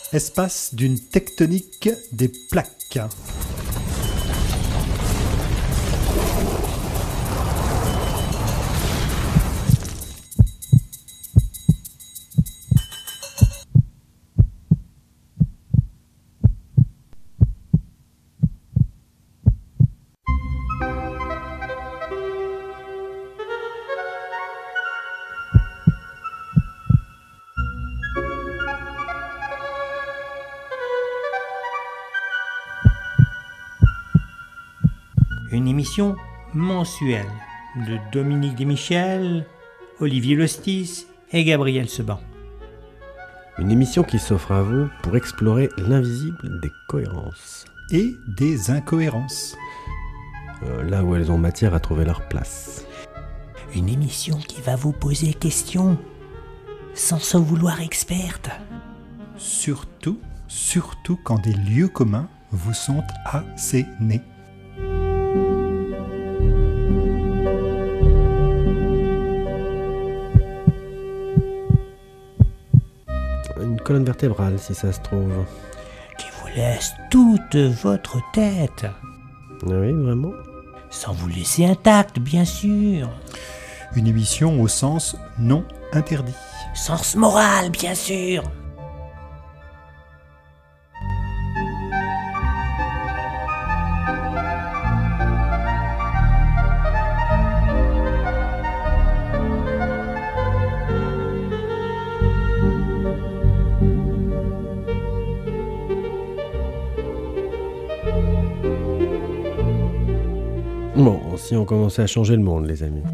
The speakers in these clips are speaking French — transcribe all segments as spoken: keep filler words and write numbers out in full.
Espace d'une tectonique des plaques. Une émission mensuelle de Dominique Desmichel, Olivier Lostis et Gabriel Seban. Une émission qui s'offre à vous pour explorer l'invisible des cohérences. Et des incohérences. Euh, là où elles ont matière à trouver leur place. Une émission qui va vous poser question, sans se vouloir experte. Surtout, surtout quand des lieux communs vous sont assénés. Une colonne vertébrale, si ça se trouve. Qui vous laisse toute votre tête. Oui, vraiment ? Sans vous laisser intact, bien sûr. Une émission au sens non interdit. Sens moral, bien sûr. Bon, si on commençait à changer le monde, les amis.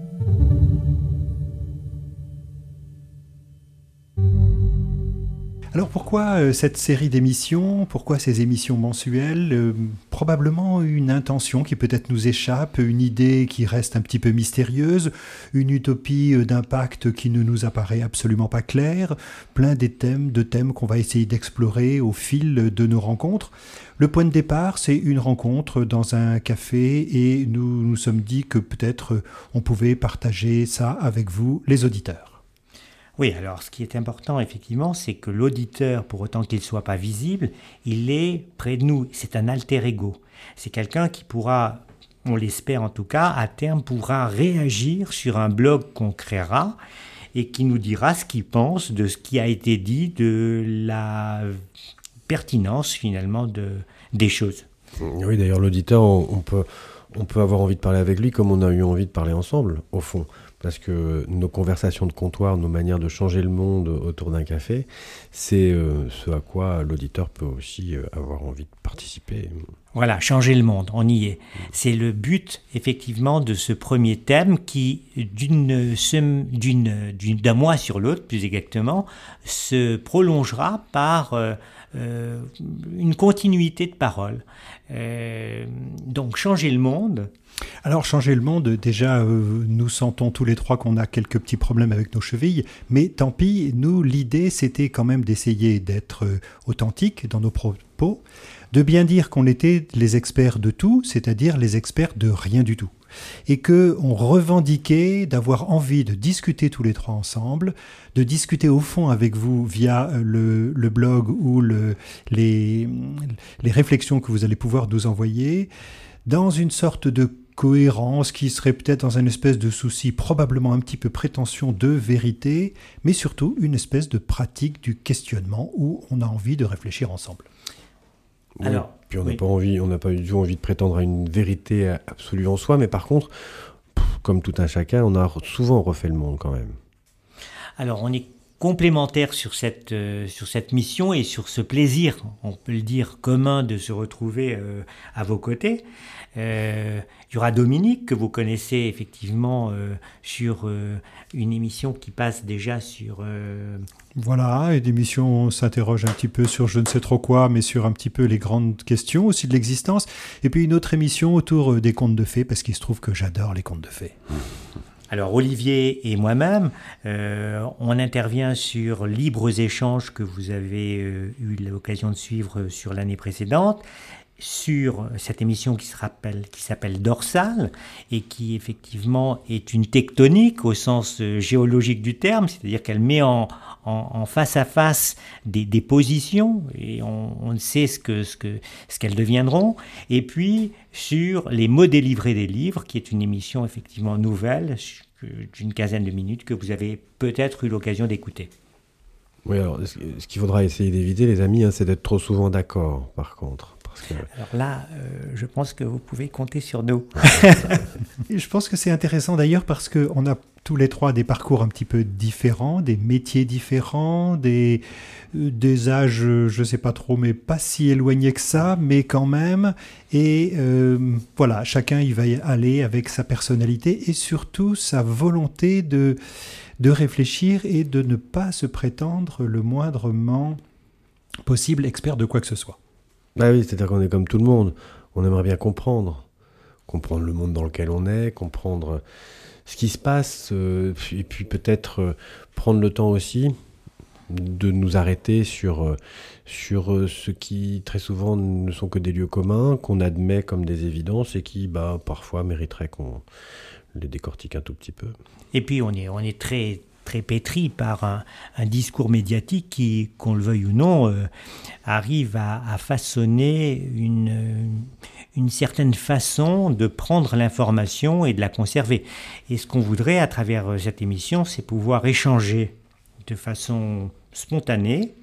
Alors pourquoi euh, cette série d'émissions ? Pourquoi ces émissions mensuelles ? euh, Probablement une intention qui peut-être nous échappe, une idée qui reste un petit peu mystérieuse, une utopie euh, d'impact qui ne nous apparaît absolument pas claire, plein des thèmes, de thèmes qu'on va essayer d'explorer au fil de nos rencontres. Le point de départ, c'est une rencontre dans un café et nous nous sommes dit que peut-être euh, on pouvait partager ça avec vous, les auditeurs. Oui, alors ce qui est important, effectivement, c'est que l'auditeur, pour autant qu'il ne soit pas visible, il est près de nous. C'est un alter ego. C'est quelqu'un qui pourra, on l'espère en tout cas, à terme pourra réagir sur un blog qu'on créera et qui nous dira ce qu'il pense de ce qui a été dit, de la pertinence finalement de, des choses. Oui, d'ailleurs, l'auditeur, on, on peut, on peut avoir envie de parler avec lui comme on a eu envie de parler ensemble, au fond. Parce que nos conversations de comptoir, nos manières de changer le monde autour d'un café, c'est euh, ce à quoi l'auditeur peut aussi euh, avoir envie de participer. Voilà, changer le monde, on y est. C'est le but, effectivement, de ce premier thème qui, d'une, d'une, d'une, d'un mois sur l'autre, plus exactement, se prolongera par euh, euh, une continuité de paroles. Euh, donc, changer le monde. Alors, changer le monde, déjà, euh, nous sentons tous les trois qu'on a quelques petits problèmes avec nos chevilles, mais tant pis, nous, l'idée, c'était quand même d'essayer d'être euh, authentique dans nos propos, de bien dire qu'on était les experts de tout, c'est-à-dire les experts de rien du tout. Et qu'on revendiquait d'avoir envie de discuter tous les trois ensemble, de discuter au fond avec vous via le, le blog ou le, les, les réflexions que vous allez pouvoir nous envoyer, dans une sorte de cohérence qui serait peut-être dans une espèce de souci probablement un petit peu prétention de vérité, mais surtout une espèce de pratique du questionnement où on a envie de réfléchir ensemble. Oui, Alors, puis on n'a oui. pas envie, on n'a pas du tout envie de prétendre à une vérité absolue en soi, mais par contre, pff, comme tout un chacun, on a souvent refait le monde quand même. Alors, on est complémentaires sur cette, euh, sur cette mission et sur ce plaisir, on peut le dire, commun de se retrouver euh, à vos côtés. Euh, il y aura Dominique, que vous connaissez effectivement euh, sur euh, une émission qui passe déjà sur... Euh... Voilà, et l'émission s'interroge un petit peu sur je ne sais trop quoi, mais sur un petit peu les grandes questions aussi de l'existence. Et puis une autre émission autour des contes de fées, parce qu'il se trouve que j'adore les contes de fées. Alors Olivier et moi-même, euh, on intervient sur Libres Échanges que vous avez euh, eu l'occasion de suivre sur l'année précédente, sur cette émission qui, se rappelle, qui s'appelle Dorsal et qui effectivement est une tectonique au sens géologique du terme, c'est-à-dire qu'elle met en, en, en face à face des, des positions et on, on sait ce, que, ce, que, ce qu'elles deviendront. Et puis sur les mots délivrés des livres, qui est une émission effectivement nouvelle d'une quinzaine de minutes que vous avez peut-être eu l'occasion d'écouter. Oui, alors ce qu'il faudra essayer d'éviter, les amis, hein, c'est d'être trop souvent d'accord, par contre. Parce que... Alors là, euh, je pense que vous pouvez compter sur nous. Je pense que c'est intéressant d'ailleurs parce qu'on a tous les trois des parcours un petit peu différents, des métiers différents, des, euh, des âges, je ne sais pas trop, mais pas si éloignés que ça, mais quand même. Et euh, voilà, chacun il va y aller avec sa personnalité et surtout sa volonté de... de réfléchir et de ne pas se prétendre le moindrement possible expert de quoi que ce soit. Bah oui, c'est-à-dire qu'on est comme tout le monde. On aimerait bien comprendre. Comprendre le monde dans lequel on est, comprendre ce qui se passe, euh, et puis peut-être euh, prendre le temps aussi de nous arrêter sur, euh, sur euh, ce qui, très souvent, ne sont que des lieux communs, qu'on admet comme des évidences et qui, bah, parfois, mériteraient qu'on les décortique un tout petit peu. Et puis on est, on est très, très pétri par un, un discours médiatique qui, qu'on le veuille ou non, euh, arrive à, à façonner une, une certaine façon de prendre l'information et de la conserver. Et ce qu'on voudrait à travers cette émission, c'est pouvoir échanger de façon spontanée,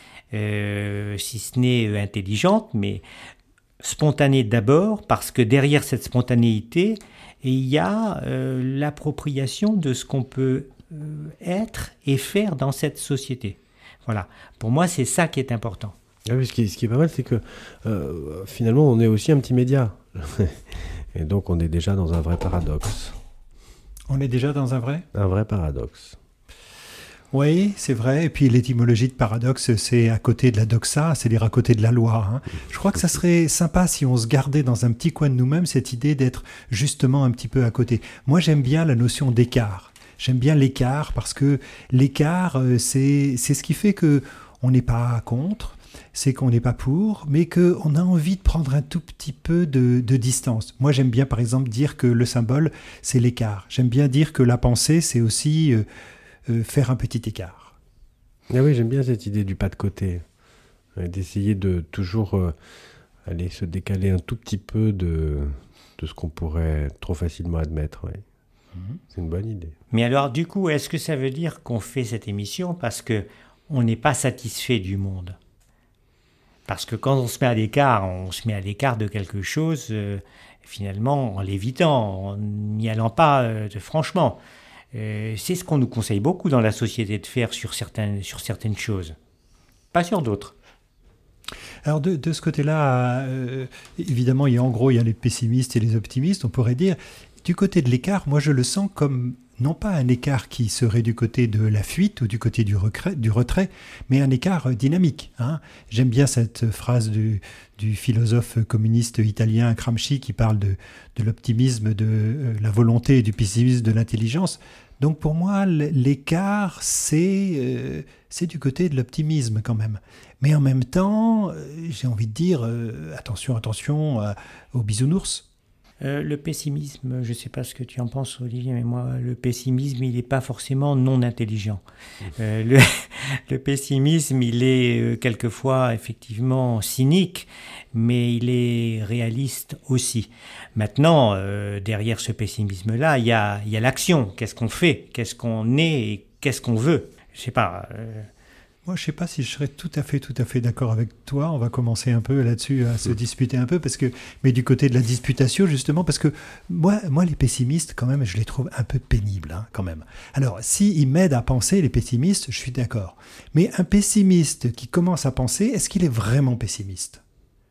euh, si ce n'est intelligente, mais spontanée d'abord, parce que derrière cette spontanéité, et il y a euh, l'appropriation de ce qu'on peut euh, être et faire dans cette société. Voilà. Pour moi, c'est ça qui est important. Ah oui, ce qui est, ce qui est pas mal, c'est que euh, finalement, on est aussi un petit média. Et donc, on est déjà dans un vrai paradoxe. On est déjà dans un vrai ? Un vrai paradoxe. Oui, c'est vrai. Et puis l'étymologie de paradoxe, c'est à côté de la doxa, c'est-à-dire à côté de la loi. Hein. Je crois que ça serait sympa si on se gardait dans un petit coin de nous-mêmes cette idée d'être justement un petit peu à côté. Moi, j'aime bien la notion d'écart. J'aime bien l'écart parce que l'écart, c'est, c'est ce qui fait que on n'est pas contre, c'est qu'on n'est pas pour, mais qu'on a envie de prendre un tout petit peu de, de distance. Moi, j'aime bien, par exemple, dire que le symbole, c'est l'écart. J'aime bien dire que la pensée, c'est aussi... Euh, Euh, faire un petit écart. Ah oui, j'aime bien cette idée du pas de côté, euh, d'essayer de toujours euh, aller se décaler un tout petit peu de, de ce qu'on pourrait trop facilement admettre. Ouais. Mmh. C'est une bonne idée. Mais alors, du coup, est-ce que ça veut dire qu'on fait cette émission parce qu'on n'est pas satisfait du monde ? Parce que quand on se met à l'écart, on se met à l'écart de quelque chose, euh, finalement, en l'évitant, en n'y allant pas euh, de, franchement. Euh, c'est ce qu'on nous conseille beaucoup dans la société de faire sur certaines, sur certaines choses, pas sur d'autres. Alors de, de ce côté-là, euh, évidemment, il y a, en gros, il y a les pessimistes et les optimistes. On pourrait dire, du côté de l'écart, moi je le sens comme non pas un écart qui serait du côté de la fuite ou du côté du, recret, du retrait, mais un écart dynamique. Hein. J'aime bien cette phrase du, du philosophe communiste italien Gramsci qui parle de, de l'optimisme, de euh, la volonté et du pessimisme de l'intelligence. Donc pour moi, l'écart, c'est, euh, c'est du côté de l'optimisme quand même. Mais en même temps, euh, j'ai envie de dire, euh, attention, attention euh, aux bisounours. Euh, le pessimisme, je ne sais pas ce que tu en penses, Olivier, mais moi, le pessimisme, il n'est pas forcément non intelligent. Euh, le, le pessimisme, il est euh, quelquefois effectivement cynique, mais il est réaliste aussi. Maintenant, euh, derrière ce pessimisme-là, il y a, il y a l'action. Qu'est-ce qu'on fait ? Qu'est-ce qu'on est et qu'est-ce qu'on veut ? Je ne sais pas... Euh, Moi, je ne sais pas si je serais tout à fait, tout à fait d'accord avec toi. On va commencer un peu là-dessus à se disputer un peu, parce que, mais du côté de la disputation, justement, parce que moi, moi les pessimistes, quand même, je les trouve un peu pénibles, hein, quand même. Alors, s'ils m'aident à penser, les pessimistes, je suis d'accord. Mais un pessimiste qui commence à penser, est-ce qu'il est vraiment pessimiste ?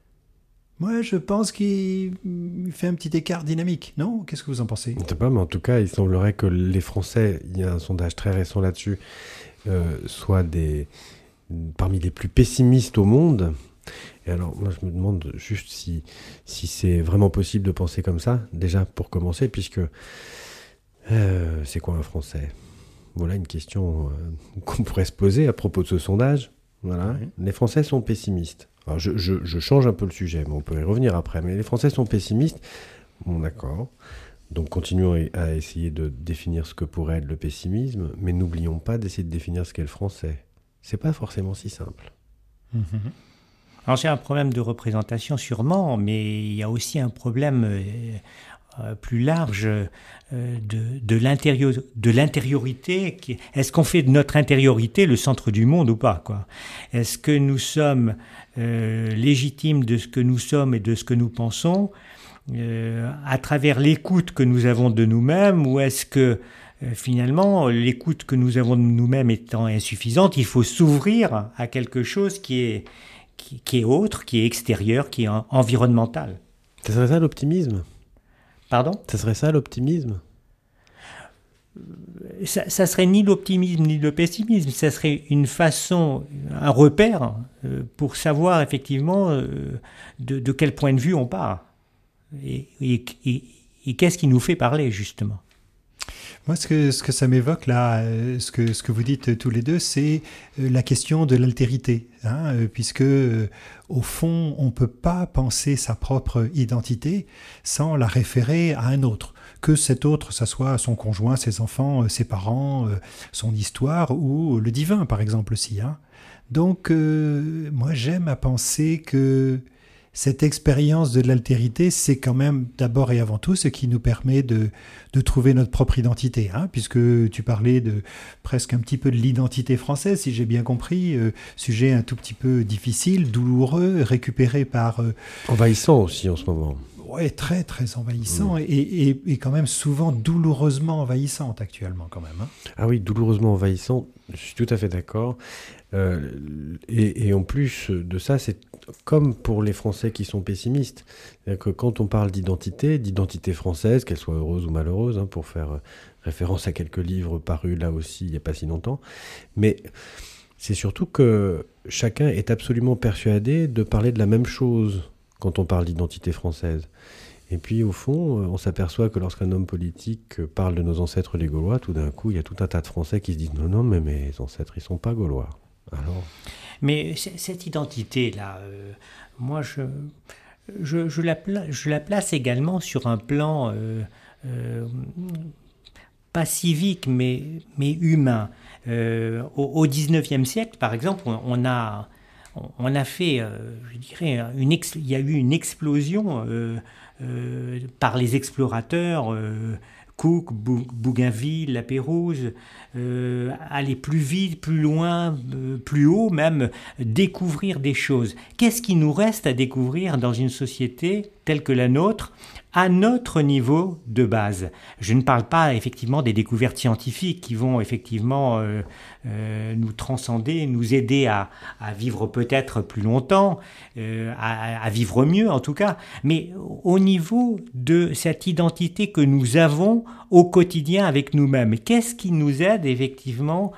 Moi, je pense qu'il fait un petit écart dynamique, non ? Qu'est-ce que vous en pensez ? Je ne sais pas, mais en tout cas, il semblerait que les Français, il y a un sondage très récent là-dessus, Euh, soit des, parmi les plus pessimistes au monde. Et alors, moi, je me demande juste si, si c'est vraiment possible de penser comme ça, déjà pour commencer, puisque euh, c'est quoi un Français ? Voilà une question euh, qu'on pourrait se poser à propos de ce sondage. Voilà. Oui. Les Français sont pessimistes. Alors je, je, je change un peu le sujet, mais on peut y revenir après. Mais les Français sont pessimistes. Bon, d'accord. Donc continuons à essayer de définir ce que pourrait être le pessimisme, mais n'oublions pas d'essayer de définir ce qu'est le français. C'est pas forcément si simple. Mmh. Alors c'est un problème de représentation sûrement, mais il y a aussi un problème euh, euh, plus large euh, de, de, l'intérieur, de l'intériorité. Qui, est-ce qu'on fait de notre intériorité le centre du monde ou pas, quoi ? Est-ce que nous sommes euh, légitimes de ce que nous sommes et de ce que nous pensons euh, à travers l'écoute que nous avons de nous-mêmes, ou est-ce que euh, finalement l'écoute que nous avons de nous-mêmes étant insuffisante, il faut s'ouvrir à quelque chose qui est, qui, qui est autre, qui est extérieur, qui est en, environnemental. Ça serait ça l'optimisme ? Pardon ? Ça serait ça l'optimisme ? Ça, ça serait ni l'optimisme ni le pessimisme, ça serait une façon, un repère euh, pour savoir effectivement euh, de, de quel point de vue on part. Et, et, et, et qu'est-ce qui nous fait parler, justement ? Moi, ce que, ce que ça m'évoque, là, euh, ce, que, ce que vous dites tous les deux, c'est euh, la question de l'altérité, hein, euh, puisque, euh, au fond, on ne peut pas penser sa propre identité sans la référer à un autre. Que cet autre, ça soit son conjoint, ses enfants, euh, ses parents, euh, son histoire, ou le divin, par exemple, aussi. Hein. Donc, euh, moi, j'aime à penser que cette expérience de l'altérité, c'est quand même d'abord et avant tout ce qui nous permet de, de trouver notre propre identité, hein, puisque tu parlais de presque un petit peu de l'identité française, si j'ai bien compris, euh, sujet un tout petit peu difficile, douloureux, récupéré par... Euh, envahissant aussi en ce moment. Ouais, très très envahissant, mmh. et, et, et quand même souvent douloureusement envahissant actuellement quand même. Hein. Ah oui, douloureusement envahissant, je suis tout à fait d'accord. Euh, et, et en plus de ça, c'est comme pour les Français qui sont pessimistes. C'est-à-dire que quand on parle d'identité, d'identité française, qu'elle soit heureuse ou malheureuse, hein, pour faire référence à quelques livres parus là aussi il n'y a pas si longtemps, mais c'est surtout que chacun est absolument persuadé de parler de la même chose quand on parle d'identité française. Et puis au fond, on s'aperçoit que lorsqu'un homme politique parle de nos ancêtres les Gaulois, tout d'un coup, il y a tout un tas de Français qui se disent « Non, non, mais mes ancêtres, ils ne sont pas Gaulois. » Alors... Mais cette identité-là, euh, moi, je, je, je, la pla- je la place également sur un plan euh, euh, pas civique, mais, mais humain. Euh, au, au dix-neuvième siècle, par exemple, on, on a... On a fait, euh, je dirais, une ex- il y a eu une explosion euh, euh, par les explorateurs, euh, Cook, Bou- Bougainville, La Pérouse, euh, aller plus vite, plus loin, euh, plus haut, même découvrir des choses. Qu'est-ce qui nous reste à découvrir dans une société telle que la nôtre, à notre niveau de base? Je ne parle pas effectivement des découvertes scientifiques qui vont effectivement euh, euh, nous transcender, nous aider à, à vivre peut-être plus longtemps, euh, à, à vivre mieux en tout cas, mais au niveau de cette identité que nous avons au quotidien avec nous-mêmes. Qu'est-ce qui nous aide effectivement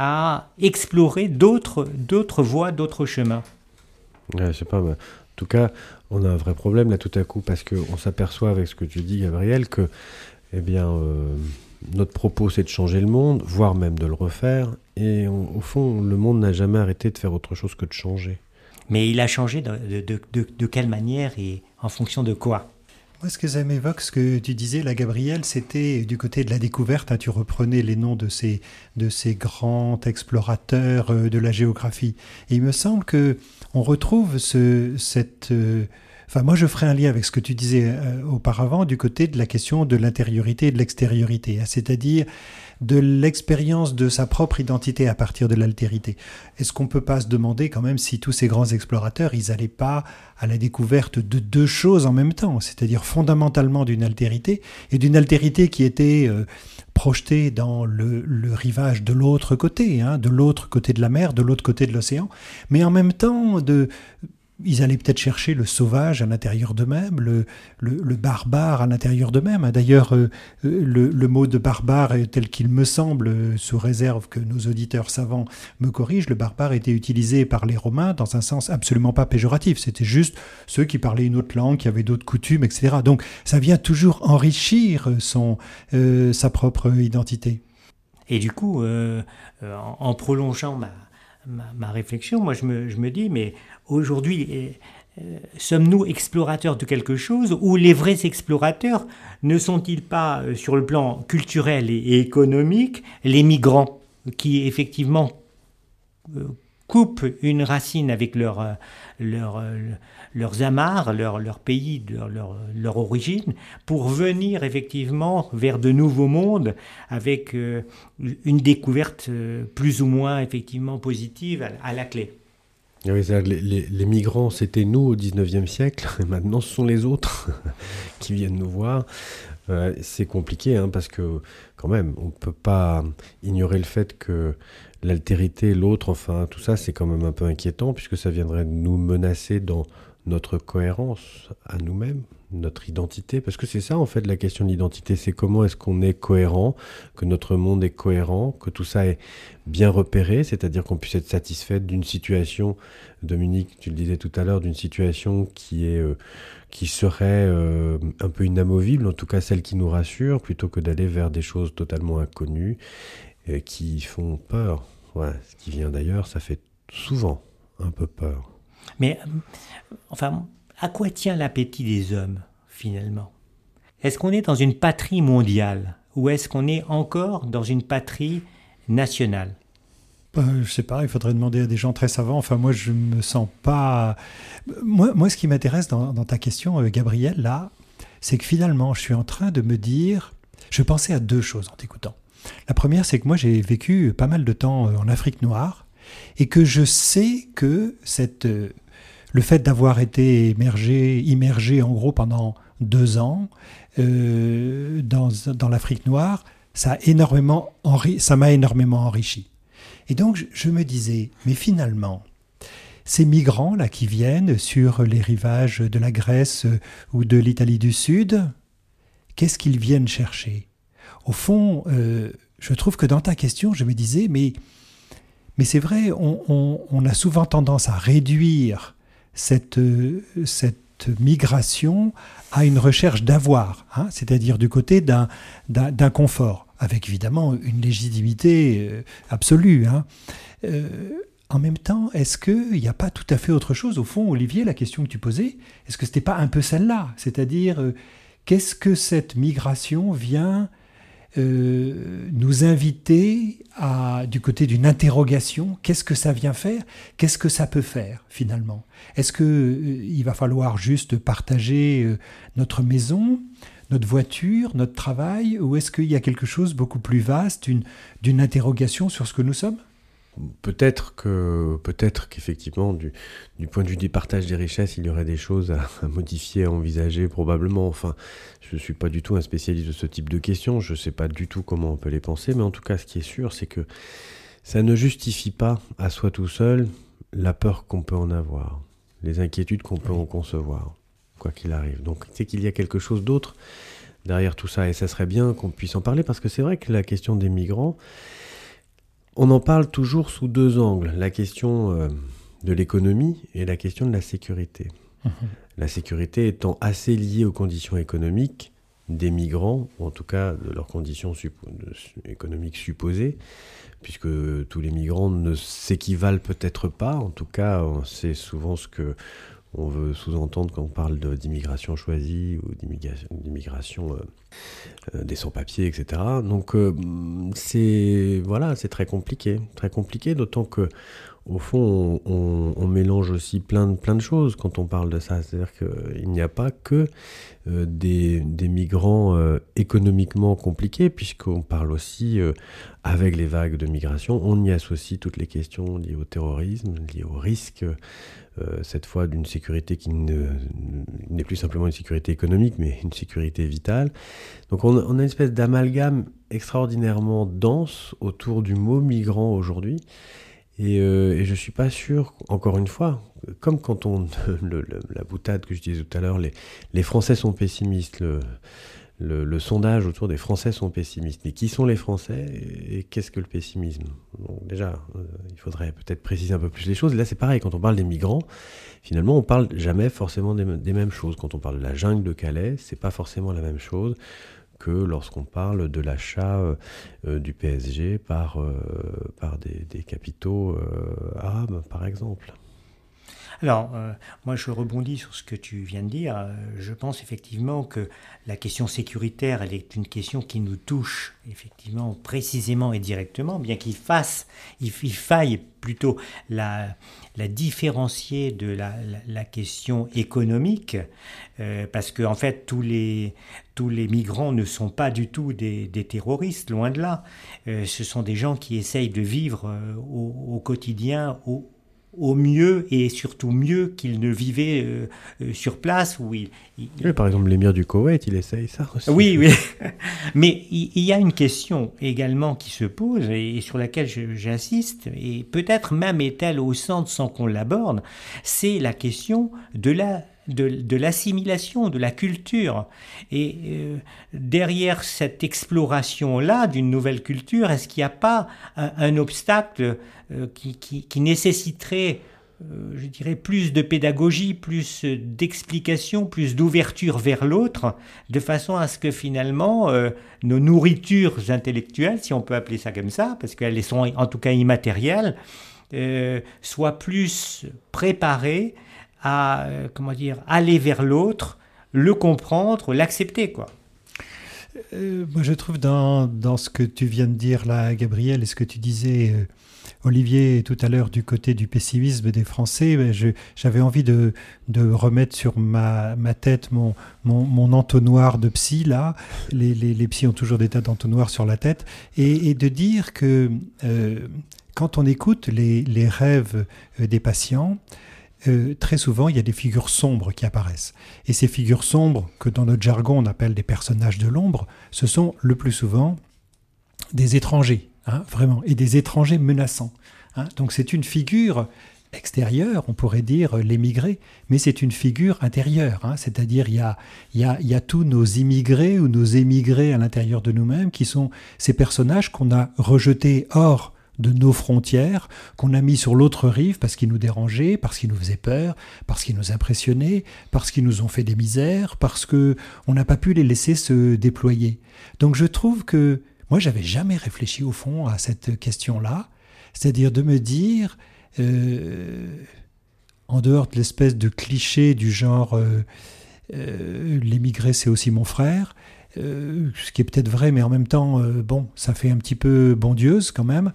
à explorer d'autres, d'autres voies, d'autres chemins? Ouais, je sais pas, mais en tout cas, on a un vrai problème là tout à coup, parce qu'on s'aperçoit avec ce que tu dis, Gabriel, que eh bien, euh, notre propos c'est de changer le monde, voire même de le refaire, et on, au fond, le monde n'a jamais arrêté de faire autre chose que de changer. Mais il a changé de, de, de, de quelle manière et en fonction de quoi? Moi, ce que ça m'évoque, ce que tu disais, là, Gabriel, c'était du côté de la découverte. Hein, tu reprenais les noms de ces, de ces grands explorateurs euh, de la géographie. Et il me semble que on retrouve ce, cette... Euh, enfin, moi, je ferai un lien avec ce que tu disais euh, auparavant du côté de la question de l'intériorité et de l'extériorité. Hein, c'est-à-dire de l'expérience de sa propre identité à partir de l'altérité. Est-ce qu'on ne peut pas se demander quand même si tous ces grands explorateurs, ils n'allaient pas à la découverte de deux choses en même temps, c'est-à-dire fondamentalement d'une altérité, et d'une altérité qui était euh, projetée dans le, le rivage de l'autre côté, hein, de l'autre côté de la mer, de l'autre côté de l'océan, mais en même temps de... Ils allaient peut-être chercher le sauvage à l'intérieur d'eux-mêmes, le, le, le barbare à l'intérieur d'eux-mêmes. D'ailleurs, euh, le, le mot de barbare, tel qu'il me semble, sous réserve que nos auditeurs savants me corrigent, le barbare était utilisé par les Romains dans un sens absolument pas péjoratif. C'était juste ceux qui parlaient une autre langue, qui avaient d'autres coutumes, et cetera. Donc, ça vient toujours enrichir son, euh, sa propre identité. Et du coup, euh, en, en prolongeant ma... ma, ma réflexion. Moi, je me, je me dis, mais aujourd'hui, euh, sommes-nous explorateurs de quelque chose, ou les vrais explorateurs ne sont-ils pas, euh, sur le plan culturel et, et économique, les migrants qui, effectivement, euh, coupent une racine avec leur, euh, leur, euh, leurs amarres, leur, leur pays, leur, leur, leur origine, pour venir effectivement vers de nouveaux mondes avec euh, une découverte euh, plus ou moins effectivement positive à, à la clé. Oui, c'est-à-dire que les, les, les migrants, c'était nous au dix-neuvième siècle, et maintenant ce sont les autres qui viennent nous voir. Euh, c'est compliqué, hein, parce que quand même, on ne peut pas ignorer le fait que l'altérité, l'autre, enfin tout ça, c'est quand même un peu inquiétant, puisque ça viendrait nous menacer dans notre cohérence à nous-mêmes, notre identité, parce que c'est ça en fait la question de l'identité, c'est comment est-ce qu'on est cohérent, que notre monde est cohérent, que tout ça est bien repéré, c'est-à-dire qu'on puisse être satisfait d'une situation, Dominique, tu le disais tout à l'heure, d'une situation qui est euh, qui serait euh, un peu inamovible, en tout cas celle qui nous rassure, plutôt que d'aller vers des choses totalement inconnues et qui font peur. Ouais, ce qui vient d'ailleurs, ça fait souvent un peu peur. Mais, enfin, à quoi tient l'appétit des hommes, finalement ? Est-ce qu'on est dans une patrie mondiale ou est-ce qu'on est encore dans une patrie nationale ? Euh, je sais pas, il faudrait demander à des gens très savants. Enfin, moi, je me sens pas... Moi, moi ce qui m'intéresse dans, dans ta question, euh, Gabriel, là, c'est que finalement, je suis en train de me dire... Je pensais à deux choses en t'écoutant. La première, c'est que moi, j'ai vécu pas mal de temps en Afrique noire et que je sais que cette, euh, le fait d'avoir été immergé, immergé en gros pendant deux ans euh, dans, dans l'Afrique noire, ça, a énormément enri- ça m'a énormément enrichi. Et donc, je, je me disais, mais finalement, ces migrants-là qui viennent sur les rivages de la Grèce ou de l'Italie du Sud, qu'est-ce qu'ils viennent chercher ? Au fond, euh, je trouve que dans ta question, je me disais, mais, mais c'est vrai, on, on, on a souvent tendance à réduire cette, euh, cette migration à une recherche d'avoir, hein, c'est-à-dire du côté d'un, d'un, d'un confort, avec évidemment une légitimité euh, absolue. Hein. Euh, en même temps, est-ce qu'il n'y a pas tout à fait autre chose ? Au fond, Olivier, la question que tu posais, est-ce que ce n'était pas un peu celle-là ? C'est-à-dire, euh, qu'est-ce que cette migration vient euh, nous inviter à, du côté d'une interrogation ? Qu'est-ce que ça vient faire ? Qu'est-ce que ça peut faire, finalement ? Est-ce qu'il euh, va falloir juste partager euh, notre maison, notre voiture, notre travail, ou est-ce qu'il y a quelque chose beaucoup plus vaste, une, d'une interrogation sur ce que nous sommes ? Peut-être que, peut-être qu'effectivement, du, du point de vue des partages des richesses, il y aurait des choses à, à modifier, à envisager, probablement. Enfin, je ne suis pas du tout un spécialiste de ce type de questions, je ne sais pas du tout comment on peut les penser, mais en tout cas, ce qui est sûr, c'est que ça ne justifie pas, à soi tout seul, la peur qu'on peut en avoir, les inquiétudes qu'on peut en concevoir, quoi qu'il arrive. Donc, c'est qu'il y a quelque chose d'autre derrière tout ça, et ça serait bien qu'on puisse en parler, parce que c'est vrai que la question des migrants, on en parle toujours sous deux angles, la question euh, de l'économie et la question de la sécurité. Mmh. La sécurité étant assez liée aux conditions économiques des migrants, ou en tout cas de leurs conditions suppo- de, économiques supposées, puisque tous les migrants ne s'équivalent peut-être pas, en tout cas c'est souvent ce que on veut sous-entendre quand on parle de, d'immigration choisie ou d'immigration, d'immigration euh, euh, des sans-papiers, et cetera. Donc euh, c'est voilà, c'est très compliqué, très compliqué, d'autant que au fond on, on, on mélange aussi plein de plein de choses quand on parle de ça. C'est-à-dire qu'il n'y a pas que euh, des, des migrants euh, économiquement compliqués, puisqu'on parle aussi euh, avec les vagues de migration, on y associe toutes les questions liées au terrorisme, liées au risque. Euh, cette fois d'une sécurité qui ne, n'est plus simplement une sécurité économique, mais une sécurité vitale. Donc on, on a une espèce d'amalgame extraordinairement dense autour du mot migrant aujourd'hui, et, euh, et je ne suis pas sûr, encore une fois, comme quand on... Le, le, la boutade que je disais tout à l'heure, les, les Français sont pessimistes, le... Le, le sondage autour des Français sont pessimistes. Mais qui sont les Français et, et qu'est-ce que le pessimisme ? Donc déjà, euh, il faudrait peut-être préciser un peu plus les choses. Là, c'est pareil, quand on parle des migrants, finalement, on parle jamais forcément des, des mêmes choses. Quand on parle de la jungle de Calais, c'est pas forcément la même chose que lorsqu'on parle de l'achat euh, euh, du P S G par, euh, par des, des capitaux euh, arabes, par exemple. Alors, euh, moi je rebondis sur ce que tu viens de dire. Euh, je pense effectivement que la question sécuritaire, elle est une question qui nous touche effectivement précisément et directement, bien qu'il fasse, il, il faille plutôt la, la différencier de la, la, la question économique, euh, parce que en fait tous les, tous les migrants ne sont pas du tout des, des terroristes, loin de là. Euh, ce sont des gens qui essayent de vivre euh, au, au quotidien, au au mieux et surtout mieux qu'ils ne vivaient euh, euh, sur place. Où il, il, oui, par exemple, l'émir du Koweït, il essaye ça aussi. Oui, oui. Mais il, il y a une question également qui se pose et, et sur laquelle je, j'insiste, et peut-être même est-elle au centre sans qu'on l'aborde, c'est la question de la De, de l'assimilation, de la culture. Et euh, derrière cette exploration-là d'une nouvelle culture, est-ce qu'il n'y a pas un, un obstacle euh, qui, qui, qui nécessiterait, euh, je dirais, plus de pédagogie, plus d'explication, plus d'ouverture vers l'autre, de façon à ce que finalement euh, nos nourritures intellectuelles, si on peut appeler ça comme ça, parce qu'elles sont en tout cas immatérielles, euh, soient plus préparées à, euh, comment dire, aller vers l'autre, le comprendre, l'accepter, quoi. Euh, moi, je trouve dans, dans ce que tu viens de dire là, Gabriel, et ce que tu disais, euh, Olivier, tout à l'heure, du côté du pessimisme des Français, ben, je, j'avais envie de, de remettre sur ma, ma tête mon, mon, mon entonnoir de psy, là. Les, les, les psys ont toujours des tas d'entonnoirs sur la tête. Et, et de dire que euh, quand on écoute les, les rêves euh, des patients, Euh, très souvent, il y a des figures sombres qui apparaissent. Et ces figures sombres, que dans notre jargon on appelle des personnages de l'ombre, ce sont le plus souvent des étrangers, hein, vraiment, et des étrangers menaçants. Hein. Donc c'est une figure extérieure, on pourrait dire l'émigré, mais c'est une figure intérieure. Hein, c'est-à-dire il y a, il y a, il y a tous nos immigrés ou nos émigrés à l'intérieur de nous-mêmes qui sont ces personnages qu'on a rejetés hors de nos frontières, qu'on a mis sur l'autre rive parce qu'ils nous dérangeaient, parce qu'ils nous faisaient peur, parce qu'ils nous impressionnaient, parce qu'ils nous ont fait des misères, parce qu'on n'a pas pu les laisser se déployer. Donc je trouve que, moi j'avais jamais réfléchi au fond à cette question-là, c'est-à-dire de me dire, euh, en dehors de l'espèce de cliché du genre euh, euh, l'émigré c'est aussi mon frère, Euh, ce qui est peut-être vrai, mais en même temps, euh, bon, ça fait un petit peu bondieuse quand même,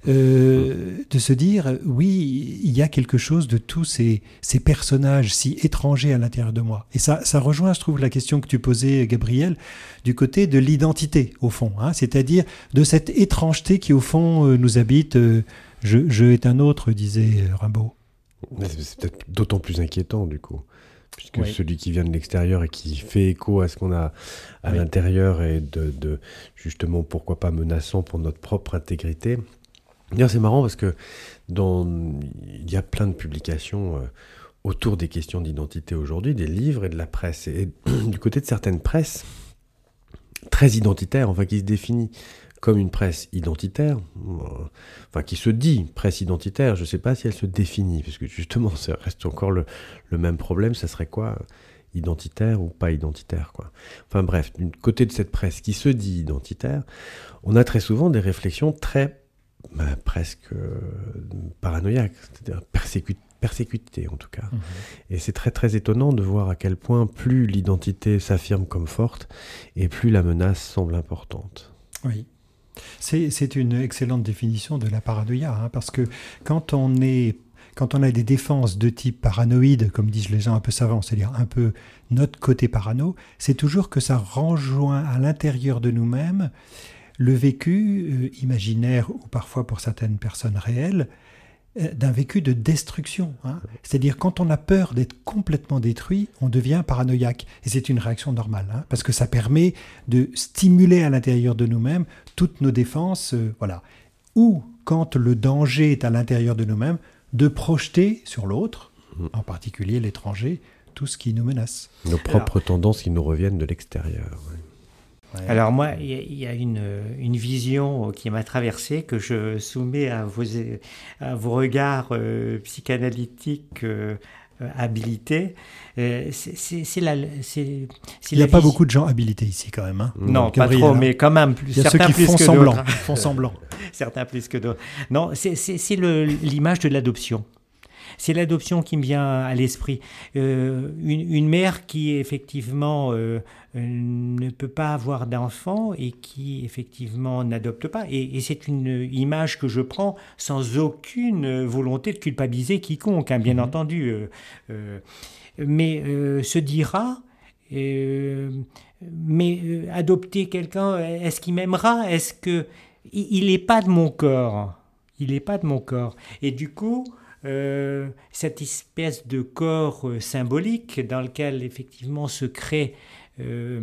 euh, de se dire, oui, il y a quelque chose de tous ces, ces personnages si étrangers à l'intérieur de moi. Et ça, ça rejoint, je trouve, la question que tu posais, Gabriel, du côté de l'identité, au fond, hein, c'est-à-dire de cette étrangeté qui, au fond, euh, nous habite. Euh, je, je est un autre, disait Rimbaud. C'est peut-être d'autant plus inquiétant, du coup. Puisque oui. Celui qui vient de l'extérieur et qui fait écho à ce qu'on a à oui. l'intérieur est de, de, justement, pourquoi pas menaçant pour notre propre intégrité. D'ailleurs, c'est marrant parce que dans, il y a plein de publications euh, autour des questions d'identité aujourd'hui, des livres et de la presse. Et, et du côté de certaines presses, très identitaires, enfin qui se définit comme une presse identitaire, enfin qui se dit presse identitaire, je ne sais pas si elle se définit, parce que justement, ça reste encore le, le même problème, ça serait quoi, identitaire ou pas identitaire, quoi. Enfin bref, du côté de cette presse qui se dit identitaire, on a très souvent des réflexions très, bah, presque euh, paranoïaques, c'est-à-dire persécutées, persécuté en tout cas. Mmh. Et c'est très très étonnant de voir à quel point plus l'identité s'affirme comme forte et plus la menace semble importante. Oui. C'est, c'est une excellente définition de la paranoïa, hein, parce que quand on est, quand on a des défenses de type paranoïde, comme disent les gens un peu savants, c'est-à-dire un peu notre côté parano, c'est toujours que ça rejoint à l'intérieur de nous-mêmes le vécu euh, imaginaire ou parfois pour certaines personnes réelles, d'un vécu de destruction. Hein. C'est-à-dire quand on a peur d'être complètement détruit, on devient paranoïaque. Et c'est une réaction normale, hein, parce que ça permet de stimuler à l'intérieur de nous-mêmes toutes nos défenses. Euh, voilà. Ou quand le danger est à l'intérieur de nous-mêmes, de projeter sur l'autre, mmh. en particulier l'étranger, tout ce qui nous menace. Nos propres Alors, tendances qui nous reviennent de l'extérieur. Ouais. Ouais. Alors moi, il y, y a une, une vision qui m'a traversé, que je soumets à vos, à vos regards euh, psychanalytiques euh, euh, habilités. Euh, c'est, c'est, c'est la, c'est, c'est Il n'y a la pas vision. beaucoup de gens habilités ici quand même. Hein. Non, Gabriel, pas trop, hein. mais quand même plus. Il y a ceux certains qui plus font que semblant. d'autres. font semblant. Certains plus que d'autres. Non, c'est, c'est, c'est le, l'image de l'adoption. C'est l'adoption qui me vient à l'esprit. Euh, une, une mère qui, effectivement, euh, euh, ne peut pas avoir d'enfant et qui, effectivement, n'adopte pas. Et, et c'est une image que je prends sans aucune volonté de culpabiliser quiconque, hein, bien mmh. entendu. Euh, euh, mais euh, se dira... Euh, mais euh, adopter quelqu'un, est-ce qu'il m'aimera? Est-ce que... Il n'est pas de mon corps. Il n'est pas de mon corps. Et du coup... Euh, cette espèce de corps euh, symbolique dans lequel effectivement se crée euh,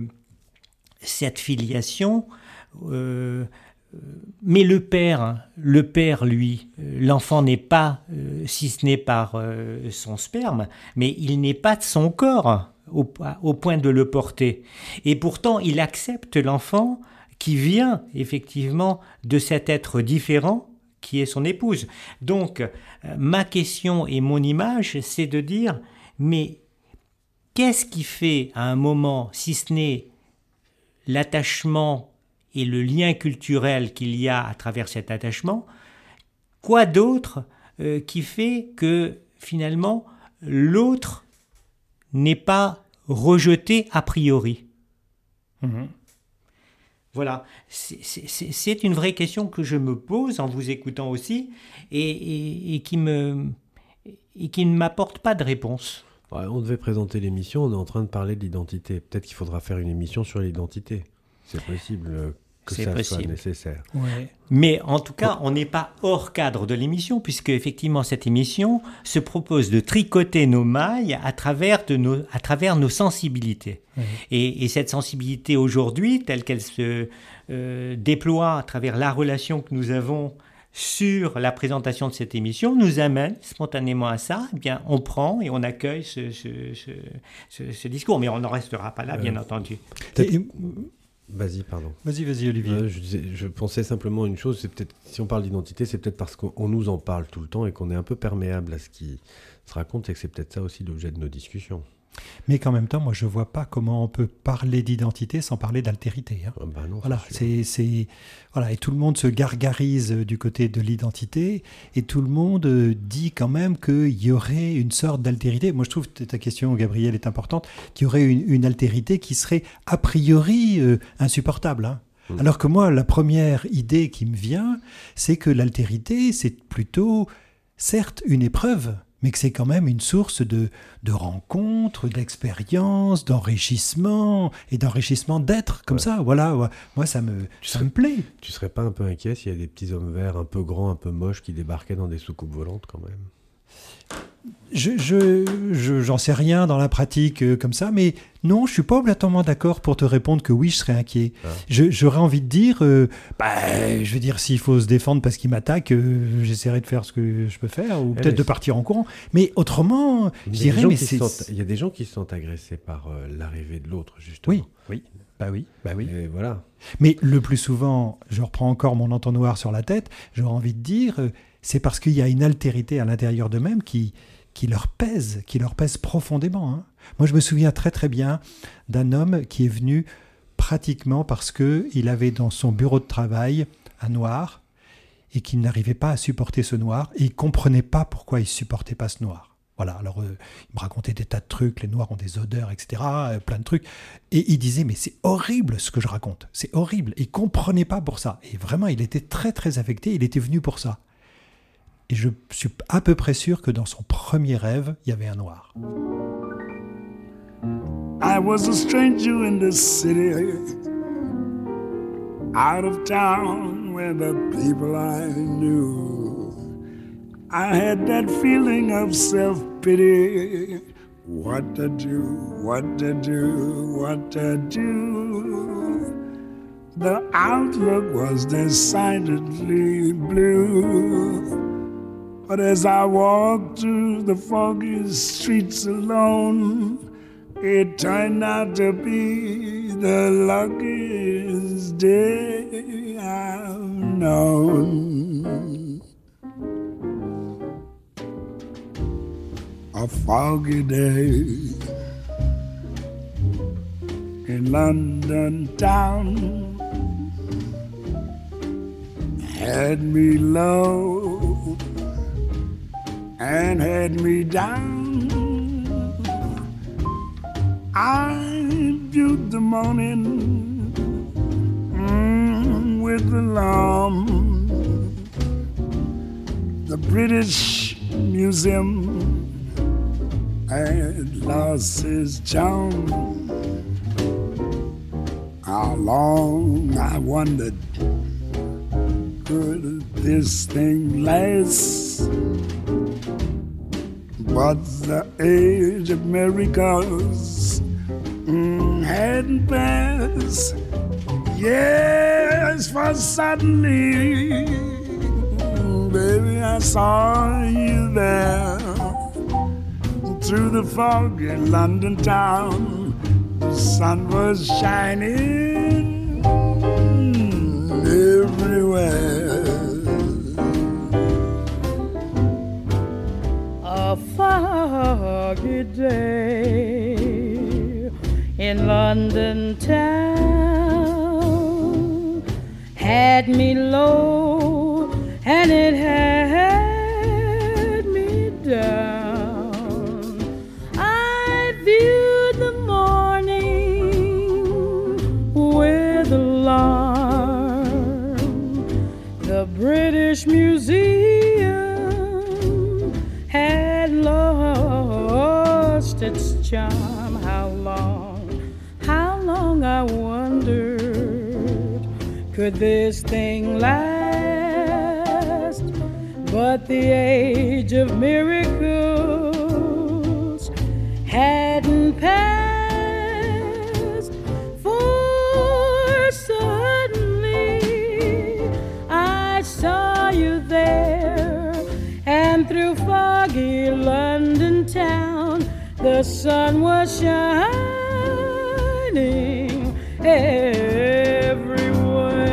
cette filiation, euh, mais le père, le père lui, euh, l'enfant n'est pas, euh, si ce n'est par euh, son sperme, mais il n'est pas de son corps au, au point de le porter. Et pourtant, il accepte l'enfant qui vient effectivement de cet être différent qui est son épouse. Donc, euh, ma question et mon image, c'est de dire, mais qu'est-ce qui fait à un moment, si ce n'est l'attachement et le lien culturel qu'il y a à travers cet attachement, quoi d'autre euh, qui fait que finalement l'autre n'est pas rejeté a priori? Mmh. Voilà, c'est, c'est, c'est une vraie question que je me pose en vous écoutant aussi et, et, et, qui, me, et qui ne m'apporte pas de réponse. Ouais, on devait présenter l'émission, on est en train de parler de l'identité. Peut-être qu'il faudra faire une émission sur l'identité. C'est possible que c'est ça possible. soit nécessaire. Ouais. Mais en tout cas, on n'est pas hors cadre de l'émission, puisque effectivement cette émission se propose de tricoter nos mailles à travers, de nos, à travers nos sensibilités. Mmh. Et, et cette sensibilité aujourd'hui, telle qu'elle se euh, déploie à travers la relation que nous avons sur la présentation de cette émission, nous amène spontanément à ça. Eh bien, on prend et on accueille ce, ce, ce, ce, ce discours, mais on n'en restera pas là, euh, bien entendu. Et, Vas-y, pardon. Vas-y, vas-y, Olivier. Euh, je, disais, je pensais simplement à une chose, c'est peut-être, si on parle d'identité, c'est peut-être parce qu'on nous en parle tout le temps et qu'on est un peu perméable à ce qui se raconte et que c'est peut-être ça aussi l'objet de nos discussions. Mais qu'en même temps, moi, je ne vois pas comment on peut parler d'identité sans parler d'altérité. Hein. Ah bah non, voilà, c'est, c'est, voilà, et tout le monde se gargarise du côté de l'identité et tout le monde dit quand même qu'il y aurait une sorte d'altérité. Moi, je trouve que ta question, Gabriel, est importante, qu'il y aurait une, une altérité qui serait a priori euh, insupportable. Hein. Mmh. Alors que moi, la première idée qui me vient, c'est que l'altérité, c'est plutôt, certes, une épreuve, mais que c'est quand même une source de, de rencontres, d'expériences, d'enrichissement et d'enrichissement d'être, comme ouais. ça. Voilà, ouais. Moi, ça me, ça serais, me plaît. Tu serais pas un peu inquiet s'il y a des petits hommes verts un peu grands, un peu moches qui débarquaient dans des soucoupes volantes quand même? Je, je, je, j'en sais rien dans la pratique euh, comme ça, mais non, je suis pas obligatoirement d'accord pour te répondre que oui, je serais inquiet. Ah. Je, j'aurais envie de dire, euh, bah, je veux dire, s'il faut se défendre parce qu'il m'attaque, euh, j'essaierai de faire ce que je peux faire, ou eh peut-être de partir en courant. Mais autrement, je dirais, mais c'est... Il y a des gens qui se sentent agressés par euh, l'arrivée de l'autre, justement. Oui, oui. Bah oui, bah oui. Et voilà. Mais le plus souvent, je reprends encore mon entonnoir sur la tête, j'aurais envie de dire, euh, c'est parce qu'il y a une altérité à l'intérieur d'eux-mêmes qui... qui leur pèse, qui leur pèse profondément. Hein. Moi, je me souviens très très bien d'un homme qui est venu pratiquement parce qu'il avait dans son bureau de travail un noir et qu'il n'arrivait pas à supporter ce noir et il ne comprenait pas pourquoi il ne supportait pas ce noir. Voilà, alors euh, il me racontait des tas de trucs, les noirs ont des odeurs, et cetera, euh, plein de trucs. Et il disait, mais c'est horrible ce que je raconte, c'est horrible. Et il ne comprenait pas pour ça. Et vraiment, il était très très affecté, il était venu pour ça. Et je suis à peu près sûr que dans son premier rêve, il y avait un noir. I was a stranger in the city, out of town where the people I knew. I had that feeling of self-pity. What to do, what to do, what to do. The outlook was decidedly blue. But as I walked through the foggy streets alone, it turned out to be the luckiest day I've known. a foggy day in London town had me low and had me down. I viewed the morning mm, with alarm. The British Museum had lost its charm. How long, I wondered, could this thing last? But the age of miracles mm, hadn't passed. Yes, for suddenly, baby, I saw you there through the foggy London town. The sun was shining everywhere. A foggy day in London town had me low and it had me down. I viewed the morning with alarm. The British Museum had lost its charm. How long, how long I wondered, could this thing last? But the age of miracles hadn't passed. For suddenly I saw you there, and through foggy London town the sun was shining everywhere.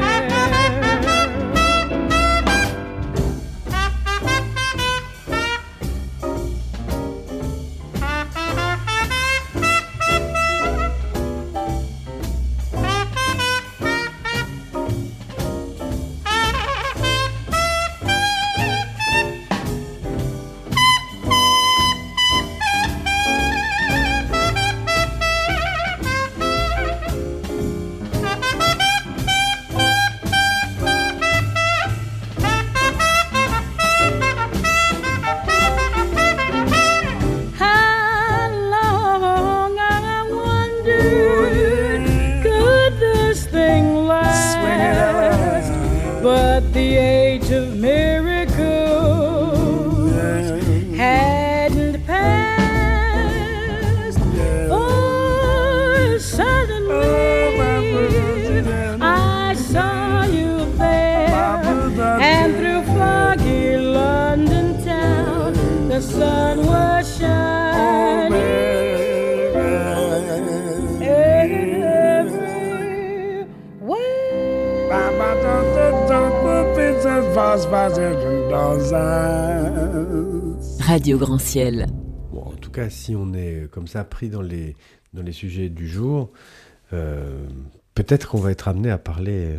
Radio Grand Ciel. Bon, en tout cas, si on est comme ça pris dans les, dans les sujets du jour, euh, peut-être qu'on va être amené à parler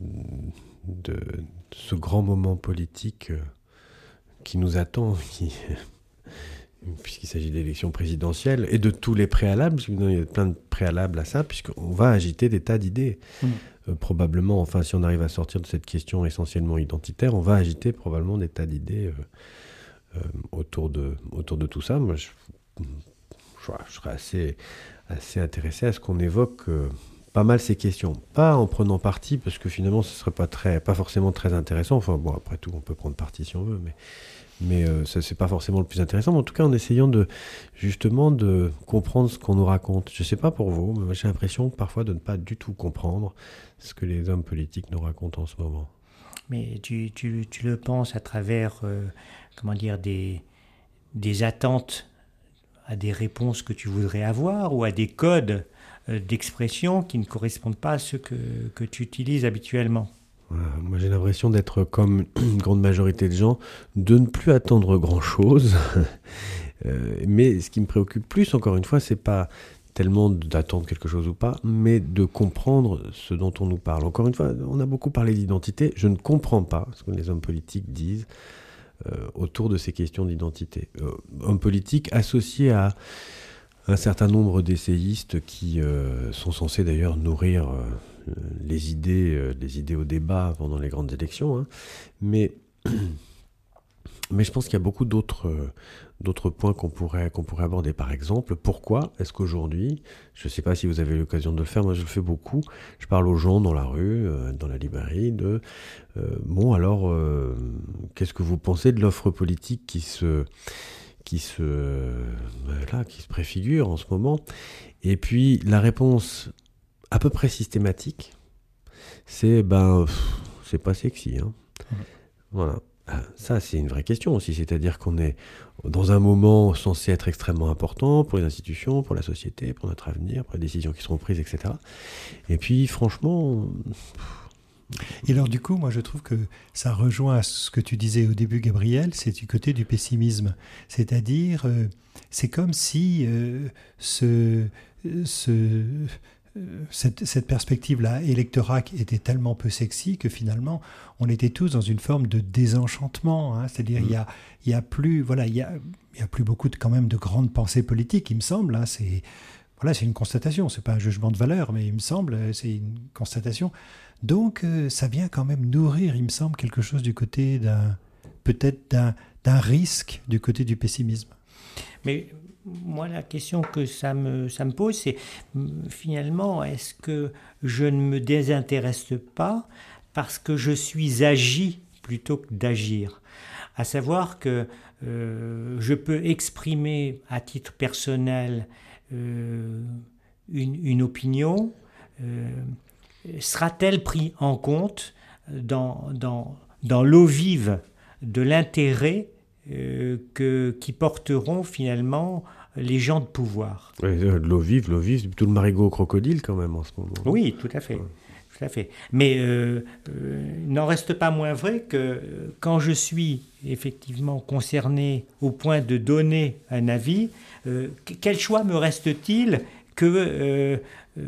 de, de ce grand moment politique qui nous attend, qui, puisqu'il s'agit d'élections présidentielles, et de tous les préalables, parce qu'il y a plein de préalables à ça, puisqu'on va agiter des tas d'idées. Mmh. Euh, probablement, enfin, si on arrive à sortir de cette question essentiellement identitaire, on va agiter probablement des tas d'idées euh, euh, autour, de, autour de tout ça. Moi, je, je, je serais assez, assez intéressé à ce qu'on évoque euh, pas mal ces questions. Pas en prenant parti, parce que finalement, ce ne serait pas, très, pas forcément très intéressant. Enfin, bon, après tout, on peut prendre parti si on veut, mais... Mais euh, ça, c'est pas forcément le plus intéressant. Mais en tout cas, en essayant de, justement de comprendre ce qu'on nous raconte. Je sais pas pour vous, mais j'ai l'impression parfois de ne pas du tout comprendre ce que les hommes politiques nous racontent en ce moment. Mais tu, tu, tu le penses à travers, euh, comment dire, des, des attentes à des réponses que tu voudrais avoir ou à des codes euh, d'expression qui ne correspondent pas à ceux que, que tu utilises habituellement. Voilà, moi j'ai l'impression d'être comme une grande majorité de gens, de ne plus attendre grand-chose, Euh, mais ce qui me préoccupe plus, encore une fois, c'est pas tellement d'attendre quelque chose ou pas, mais de comprendre ce dont on nous parle. Encore une fois, on a beaucoup parlé d'identité. Je ne comprends pas ce que les hommes politiques disent euh, autour de ces questions d'identité. Euh, hommes politiques associés à un certain nombre d'essayistes qui euh, sont censés d'ailleurs nourrir euh, les idées, euh, les idées au débat pendant les grandes élections. Hein. Mais, mais je pense qu'il y a beaucoup d'autres... Euh, D'autres points qu'on pourrait, qu'on pourrait aborder. Par exemple, pourquoi est-ce qu'aujourd'hui, je ne sais pas si vous avez l'occasion de le faire, moi je le fais beaucoup, je parle aux gens dans la rue, euh, dans la librairie, de euh, bon alors, euh, qu'est-ce que vous pensez de l'offre politique qui se, qui se, euh, là, qui se préfigure en ce moment? Et puis la réponse à peu près systématique, c'est ben, pff, c'est pas sexy. Hein. Mmh. Voilà. Ça, c'est une vraie question aussi, c'est-à-dire qu'on est dans un moment censé être extrêmement important pour les institutions, pour la société, pour notre avenir, pour les décisions qui seront prises, et cetera. Et puis, franchement... Et alors, du coup, moi, je trouve que ça rejoint à ce que tu disais au début, Gabriel, c'est du côté du pessimisme. C'est-à-dire, euh, c'est comme si euh, ce... ce Cette, cette perspective-là, électorat, était tellement peu sexy que finalement, on était tous dans une forme de désenchantement. Hein. C'est-à-dire, il mmh. y a, il y a plus, voilà, il y a, il y a plus beaucoup de, quand même, de grandes pensées politiques, il me semble. Hein. C'est, voilà, c'est une constatation. C'est pas un jugement de valeur, mais il me semble, c'est une constatation. Donc, euh, ça vient quand même nourrir, il me semble, quelque chose du côté d'un, peut-être d'un, d'un risque du côté du pessimisme. Mais moi, la question que ça me, ça me pose, c'est finalement, est-ce que je ne me désintéresse pas parce que je suis agi plutôt que d'agir? À savoir que euh, je peux exprimer à titre personnel euh, une, une opinion. Euh, sera-t-elle prise en compte dans, dans, dans l'eau vive de l'intérêt euh, que, qui porteront finalement les gens de pouvoir? Oui, de l'eau vive, l'eau vive, c'est plutôt le marigot au crocodile quand même en ce moment. Oui, tout à fait. Ouais. Tout à fait. Mais euh, euh, il n'en reste pas moins vrai que euh, quand je suis effectivement concerné au point de donner un avis, euh, quel choix me reste-t-il que euh, euh,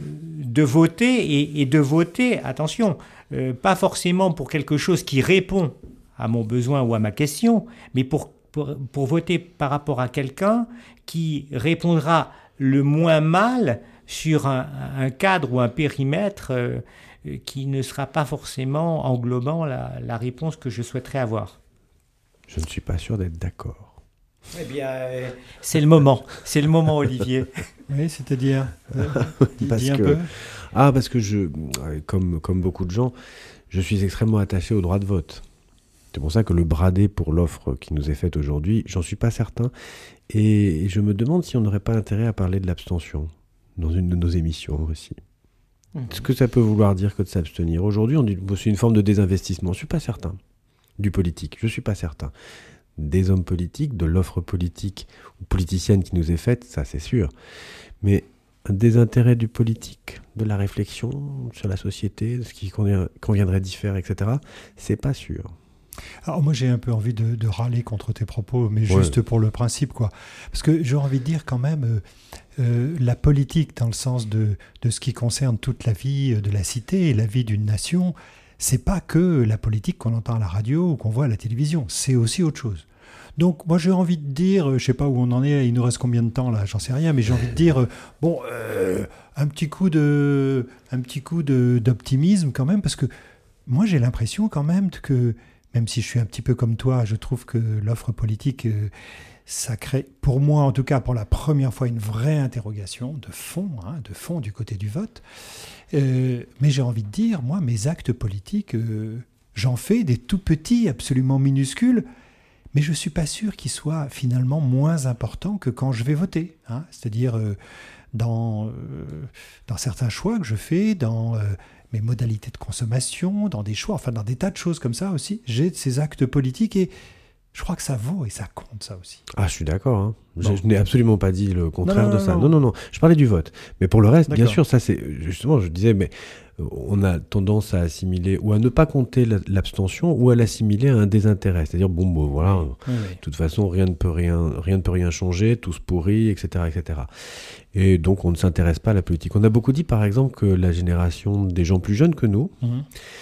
de voter et, et de voter, attention, euh, pas forcément pour quelque chose qui répond à mon besoin ou à ma question, mais pour, pour, pour voter par rapport à quelqu'un qui répondra le moins mal sur un, un cadre ou un périmètre euh, qui ne sera pas forcément englobant la, la réponse que je souhaiterais avoir. Je ne suis pas sûr d'être d'accord. Eh bien, euh, c'est le moment. C'est le moment, Olivier. Oui, c'est-à-dire euh, parce dis un que, peu. Ah, parce que je, comme, comme beaucoup de gens, je suis extrêmement attaché au droit de vote. C'est pour ça que le bradé pour l'offre qui nous est faite aujourd'hui, j'en suis pas certain. Et, et je me demande si on n'aurait pas intérêt à parler de l'abstention dans une de nos émissions aussi. Mmh. Ce que ça peut vouloir dire que de s'abstenir. Aujourd'hui, on dit que c'est une forme de désinvestissement. Je ne suis pas certain. Du politique, je ne suis pas certain. Des hommes politiques, de l'offre politique ou politicienne qui nous est faite, ça c'est sûr. Mais des intérêts du politique, de la réflexion sur la société, de ce qui convient, conviendrait d'y faire, et cetera, c'est pas sûr. Alors moi j'ai un peu envie de, de râler contre tes propos, mais juste ouais. pour le principe, quoi. Parce que j'ai envie de dire quand même, euh, euh, la politique dans le sens de, de ce qui concerne toute la vie de la cité et la vie d'une nation, c'est pas que la politique qu'on entend à la radio ou qu'on voit à la télévision, c'est aussi autre chose. Donc moi j'ai envie de dire, je sais pas où on en est, il nous reste combien de temps là, j'en sais rien, mais j'ai envie de dire, euh, bon, euh, un petit coup de, un petit coup de, d'optimisme quand même, parce que moi j'ai l'impression quand même que, même si je suis un petit peu comme toi, je trouve que l'offre politique, euh, ça crée, pour moi en tout cas, pour la première fois, une vraie interrogation de fond, hein, de fond du côté du vote. Euh, mais j'ai envie de dire, moi, mes actes politiques, euh, j'en fais des tout petits, absolument minuscules, mais je ne suis pas sûr qu'ils soient finalement moins importants que quand je vais voter. Hein. C'est-à-dire euh, dans, euh, dans certains choix que je fais, dans... Euh, mes modalités de consommation, dans des choix, enfin dans des tas de choses comme ça aussi, j'ai ces actes politiques et Je crois que ça vaut et ça compte, ça aussi. Ah, je suis d'accord. Hein. Je, Bon. je n'ai absolument pas dit le contraire Non, non, de ça. non. Non, non, non. Je parlais du vote. Mais pour le reste, bien D'accord. sûr, ça c'est justement, je disais, mais euh, on a tendance à assimiler ou à ne pas compter la- l'abstention ou à l'assimiler à un désintérêt. C'est-à-dire, bon, bon voilà, Oui, oui. de toute façon, rien ne peut rien, rien ne peut rien changer, tout se pourrit, et cetera, et cetera. Et donc, on ne s'intéresse pas à la politique. On a beaucoup dit, par exemple, que la génération des gens plus jeunes que nous Mhm.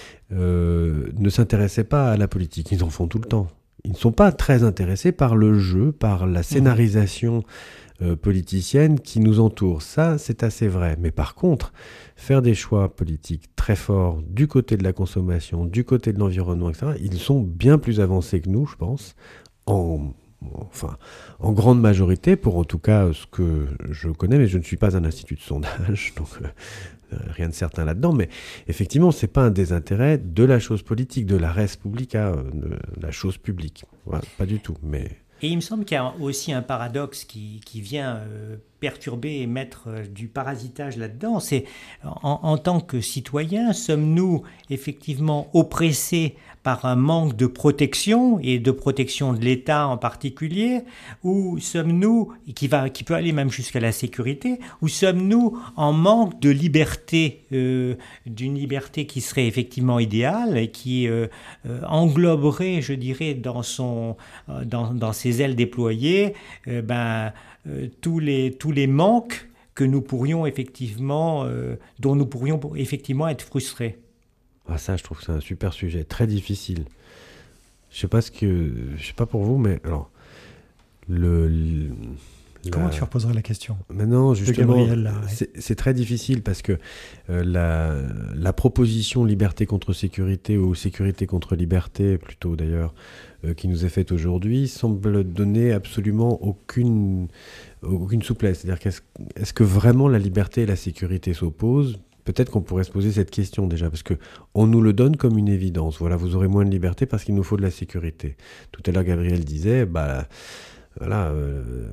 euh, ne s'intéressait pas à la politique. Ils en font tout le temps. Ils ne sont pas très intéressés par le jeu, par la scénarisation euh, politicienne qui nous entoure. Ça, c'est assez vrai. Mais par contre, faire des choix politiques très forts du côté de la consommation, du côté de l'environnement, et cetera, ils sont bien plus avancés que nous, je pense, en, enfin, en grande majorité, pour en tout cas ce que je connais, mais je ne suis pas un institut de sondage, donc euh, rien de certain là-dedans, mais effectivement, c'est pas un désintérêt de la chose politique, de la res publica, euh, de la chose publique. Voilà, pas du tout, mais... Et il me semble qu'il y a aussi un paradoxe qui, qui vient euh, perturber et mettre euh, du parasitage là-dedans. C'est en, en tant que citoyens, sommes-nous effectivement oppressés par un manque de protection et de protection de l'État en particulier, ou sommes-nous, qui va, qui peut aller même jusqu'à la sécurité, ou sommes-nous en manque de liberté, euh, d'une liberté qui serait effectivement idéale et qui euh, euh, engloberait, je dirais, dans son, euh, dans, dans ses ailes déployées, euh, ben, euh, tous les tous les manques que nous pourrions effectivement, euh, dont nous pourrions effectivement être frustrés. Ah, ça, je trouve que c'est un super sujet, très difficile. Je sais pas ce que... Je sais pas pour vous, mais alors... Le... le- Comment la- tu reposerais la question? Maintenant, justement, Gabriel, là, ouais. c'est c'est très difficile parce que euh, la, la proposition liberté contre sécurité ou sécurité contre liberté, plutôt d'ailleurs, euh, qui nous est faite aujourd'hui, semble donner absolument aucune, aucune souplesse. C'est-à-dire qu'est-ce est-ce que vraiment la liberté et la sécurité s'opposent? Peut-être qu'on pourrait se poser cette question déjà, parce que on nous le donne comme une évidence. Voilà, vous aurez moins de liberté parce qu'il nous faut de la sécurité. Tout à l'heure, Gabriel disait, bah... Voilà, euh,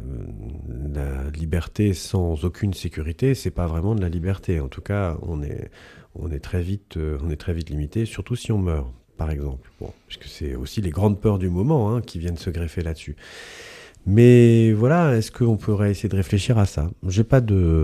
la liberté sans aucune sécurité, c'est pas vraiment de la liberté. En tout cas, on est, on est très vite, euh, on est très vite limité, surtout si on meurt, par exemple. Bon, puisque c'est aussi les grandes peurs du moment hein, qui viennent se greffer là-dessus. Mais voilà, est-ce qu'on pourrait essayer de réfléchir à ça? J'ai pas de,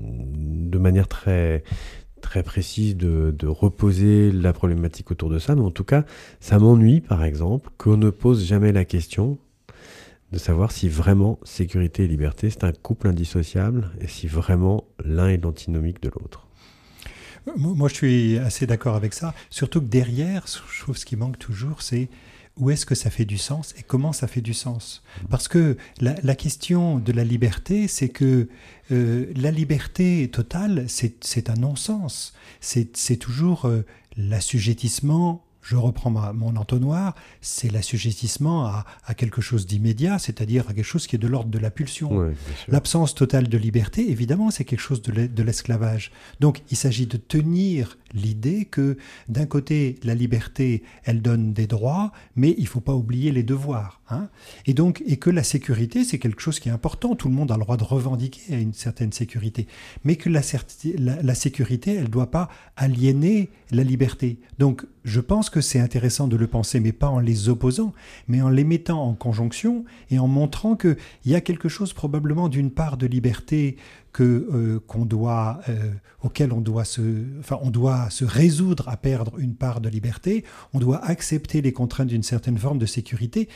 de manière très, très précise de, de reposer la problématique autour de ça, mais en tout cas, ça m'ennuie, par exemple, qu'on ne pose jamais la question de savoir si vraiment sécurité et liberté, c'est un couple indissociable et si vraiment l'un est l'antinomique de l'autre. Moi, je suis assez d'accord avec ça. Surtout que derrière, je trouve ce qui manque toujours, c'est où est-ce que ça fait du sens et comment ça fait du sens. Parce que la, la question de la liberté, c'est que euh, la liberté totale, c'est, c'est un non-sens. C'est, c'est toujours euh, l'assujettissement. Je reprends ma, mon entonnoir, c'est l'assujettissement à, à quelque chose d'immédiat, c'est-à-dire à quelque chose qui est de l'ordre de la pulsion. Ouais, bien sûr. L'absence totale de liberté, évidemment, c'est quelque chose de l'e- de l'esclavage. Donc, il s'agit de tenir l'idée que, d'un côté, la liberté, elle donne des droits, mais il ne faut pas oublier les devoirs. Hein. Et donc, et que la sécurité, c'est quelque chose qui est important. Tout le monde a le droit de revendiquer une certaine sécurité. Mais que la, certi- la, la sécurité, elle ne doit pas aliéner la liberté. Donc, je pense que c'est intéressant de le penser, mais pas en les opposant, mais en les mettant en conjonction et en montrant qu'il y a quelque chose probablement d'une part de liberté que, euh, qu'on doit, euh, auquel on doit, se, enfin, on doit se résoudre à perdre une part de liberté, on doit accepter les contraintes d'une certaine forme de sécurité.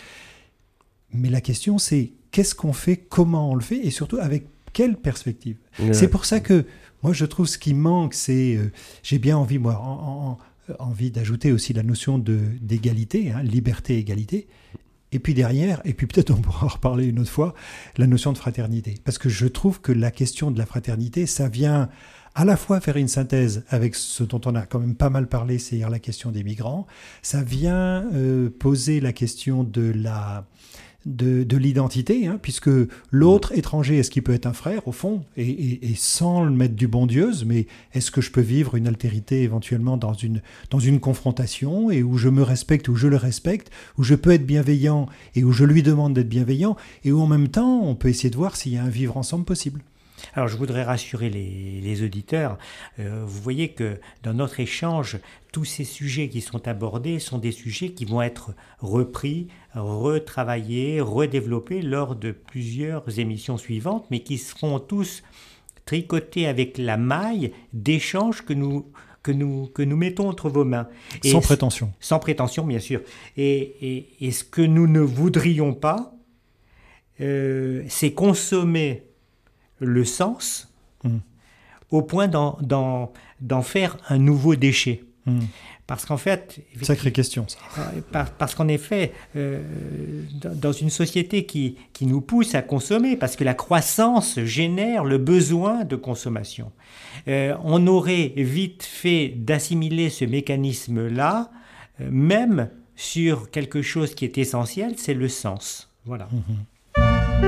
Mais la question, c'est qu'est-ce qu'on fait, comment on le fait, et surtout avec quelle perspective. Ouais. C'est pour ça que moi, je trouve ce qui manque, c'est... Euh, j'ai bien envie, moi, en, en, envie d'ajouter aussi la notion de, d'égalité, hein, liberté, égalité. Et puis derrière, et puis peut-être on pourra en reparler une autre fois, la notion de fraternité. Parce que je trouve que la question de la fraternité, ça vient à la fois faire une synthèse avec ce dont on a quand même pas mal parlé, c'est-à-dire la question des migrants. Ça vient euh, poser la question de la... De, de l'identité, hein, puisque l'autre étranger, est-ce qu'il peut être un frère au fond, et, et, et sans le mettre du bon Dieu, mais est-ce que je peux vivre une altérité éventuellement dans une, dans une confrontation, et où je me respecte, où je le respecte, où je peux être bienveillant, et où je lui demande d'être bienveillant, et où en même temps, on peut essayer de voir s'il y a un vivre ensemble possible. Alors, je voudrais rassurer les, les auditeurs. Euh, vous voyez que dans notre échange, tous ces sujets qui sont abordés sont des sujets qui vont être repris, retravaillés, redéveloppés lors de plusieurs émissions suivantes, mais qui seront tous tricotés avec la maille d'échanges que nous, que nous, que nous mettons entre vos mains. Et sans prétention. Sans prétention, bien sûr. Et, et, et ce que nous ne voudrions pas, euh, c'est consommer le sens mmh. au point d'en, d'en, d'en faire un nouveau déchet. Mmh. Parce qu'en fait... Sacrée question, ça. Parce qu'en effet, euh, dans une société qui, qui nous pousse à consommer, parce que la croissance génère le besoin de consommation, euh, on aurait vite fait d'assimiler ce mécanisme-là, euh, même sur quelque chose qui est essentiel, c'est le sens. Voilà. Mmh.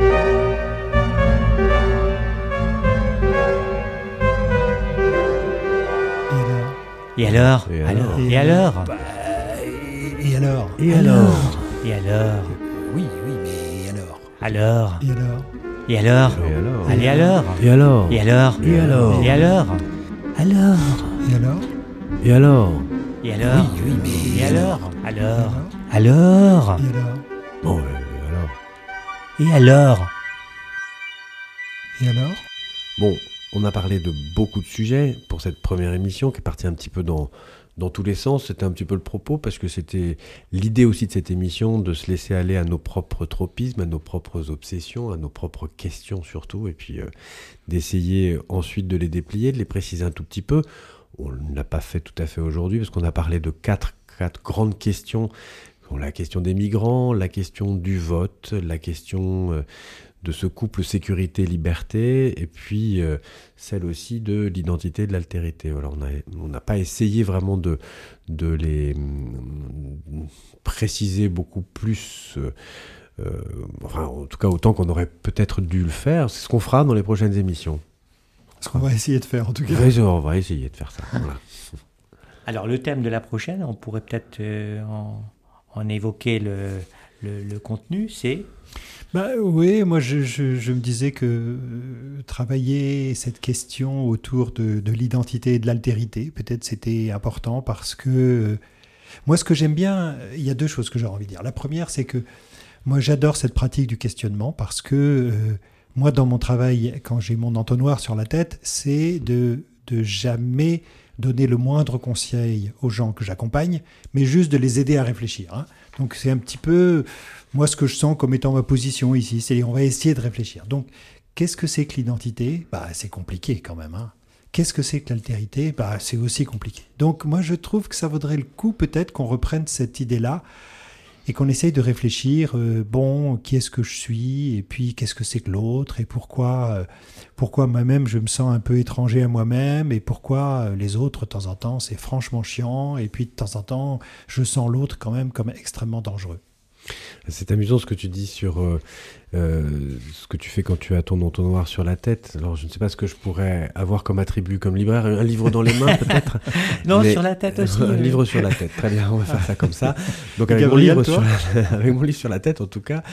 Et alors ? Et alors ? Et alors ? Bah, et alors ? Et alors ? Et alors ? Oui, oui, mais et alors ? Alors ? Et alors ? Et alors ? Et alors ? Allez alors ? Et alors ? Et alors ? Et alors ? Et alors ? Alors ? Et alors ? Et alors ? Et alors ? Oui, oui, mais et alors ? Alors ? Alors ? Et alors ? Bon, et alors ? Et alors ? Et alors ? Bon, on a parlé de beaucoup de sujets pour cette première émission qui est partie un petit peu dans, dans tous les sens. C'était un petit peu le propos parce que c'était l'idée aussi de cette émission de se laisser aller à nos propres tropismes, à nos propres obsessions, à nos propres questions surtout, et puis euh, d'essayer ensuite de les déplier, de les préciser un tout petit peu. On ne l'a pas fait tout à fait aujourd'hui parce qu'on a parlé de quatre, quatre grandes questions. La question des migrants, la question du vote, la question... Euh, de ce couple sécurité-liberté, et puis euh, celle aussi de l'identité et de l'altérité. Alors, on n'a pas essayé vraiment de, de les mm, préciser beaucoup plus, euh, enfin, en tout cas autant qu'on aurait peut-être dû le faire. C'est ce qu'on fera dans les prochaines émissions. Ce qu'on va essayer de faire, en tout cas. Oui, on va essayer de faire ça. Voilà. Alors, le thème de la prochaine, on pourrait peut-être euh, en, en évoquer le, le, le contenu, c'est... Bah, oui, moi je, je, je me disais que euh, travailler cette question autour de, de l'identité et de l'altérité, peut-être c'était important parce que euh, moi ce que j'aime bien, il y a deux choses que j'ai envie de dire. La première, c'est que moi j'adore cette pratique du questionnement parce que euh, moi dans mon travail, quand j'ai mon entonnoir sur la tête, c'est de, de jamais donner le moindre conseil aux gens que j'accompagne, mais juste de les aider à réfléchir. Hein. Donc c'est un petit peu, moi, ce que je sens comme étant ma position ici, c'est on va essayer de réfléchir. Donc, qu'est-ce que c'est que l'identité ? Bah, c'est compliqué quand même. Hein. Qu'est-ce que c'est que l'altérité ? Bah, c'est aussi compliqué. Donc, moi, je trouve que ça vaudrait le coup peut-être qu'on reprenne cette idée-là et qu'on essaye de réfléchir, euh, bon, qui est-ce que je suis ? Et puis, qu'est-ce que c'est que l'autre ? Et pourquoi, euh, pourquoi moi-même, je me sens un peu étranger à moi-même ? Et pourquoi euh, les autres, de temps en temps, c'est franchement chiant ? Et puis, de temps en temps, je sens l'autre quand même comme extrêmement dangereux. C'est amusant ce que tu dis sur euh, euh, ce que tu fais quand tu as ton entonnoir sur la tête. Alors, je ne sais pas ce que je pourrais avoir comme attribut, comme libraire. Un livre dans les mains, peut-être. Non, mais... sur la tête aussi. Un euh... livre sur la tête. Très bien, on va faire ça comme ça. Donc, avec, Gabriel, mon livre, toi sur la... avec mon livre sur la tête, en tout cas,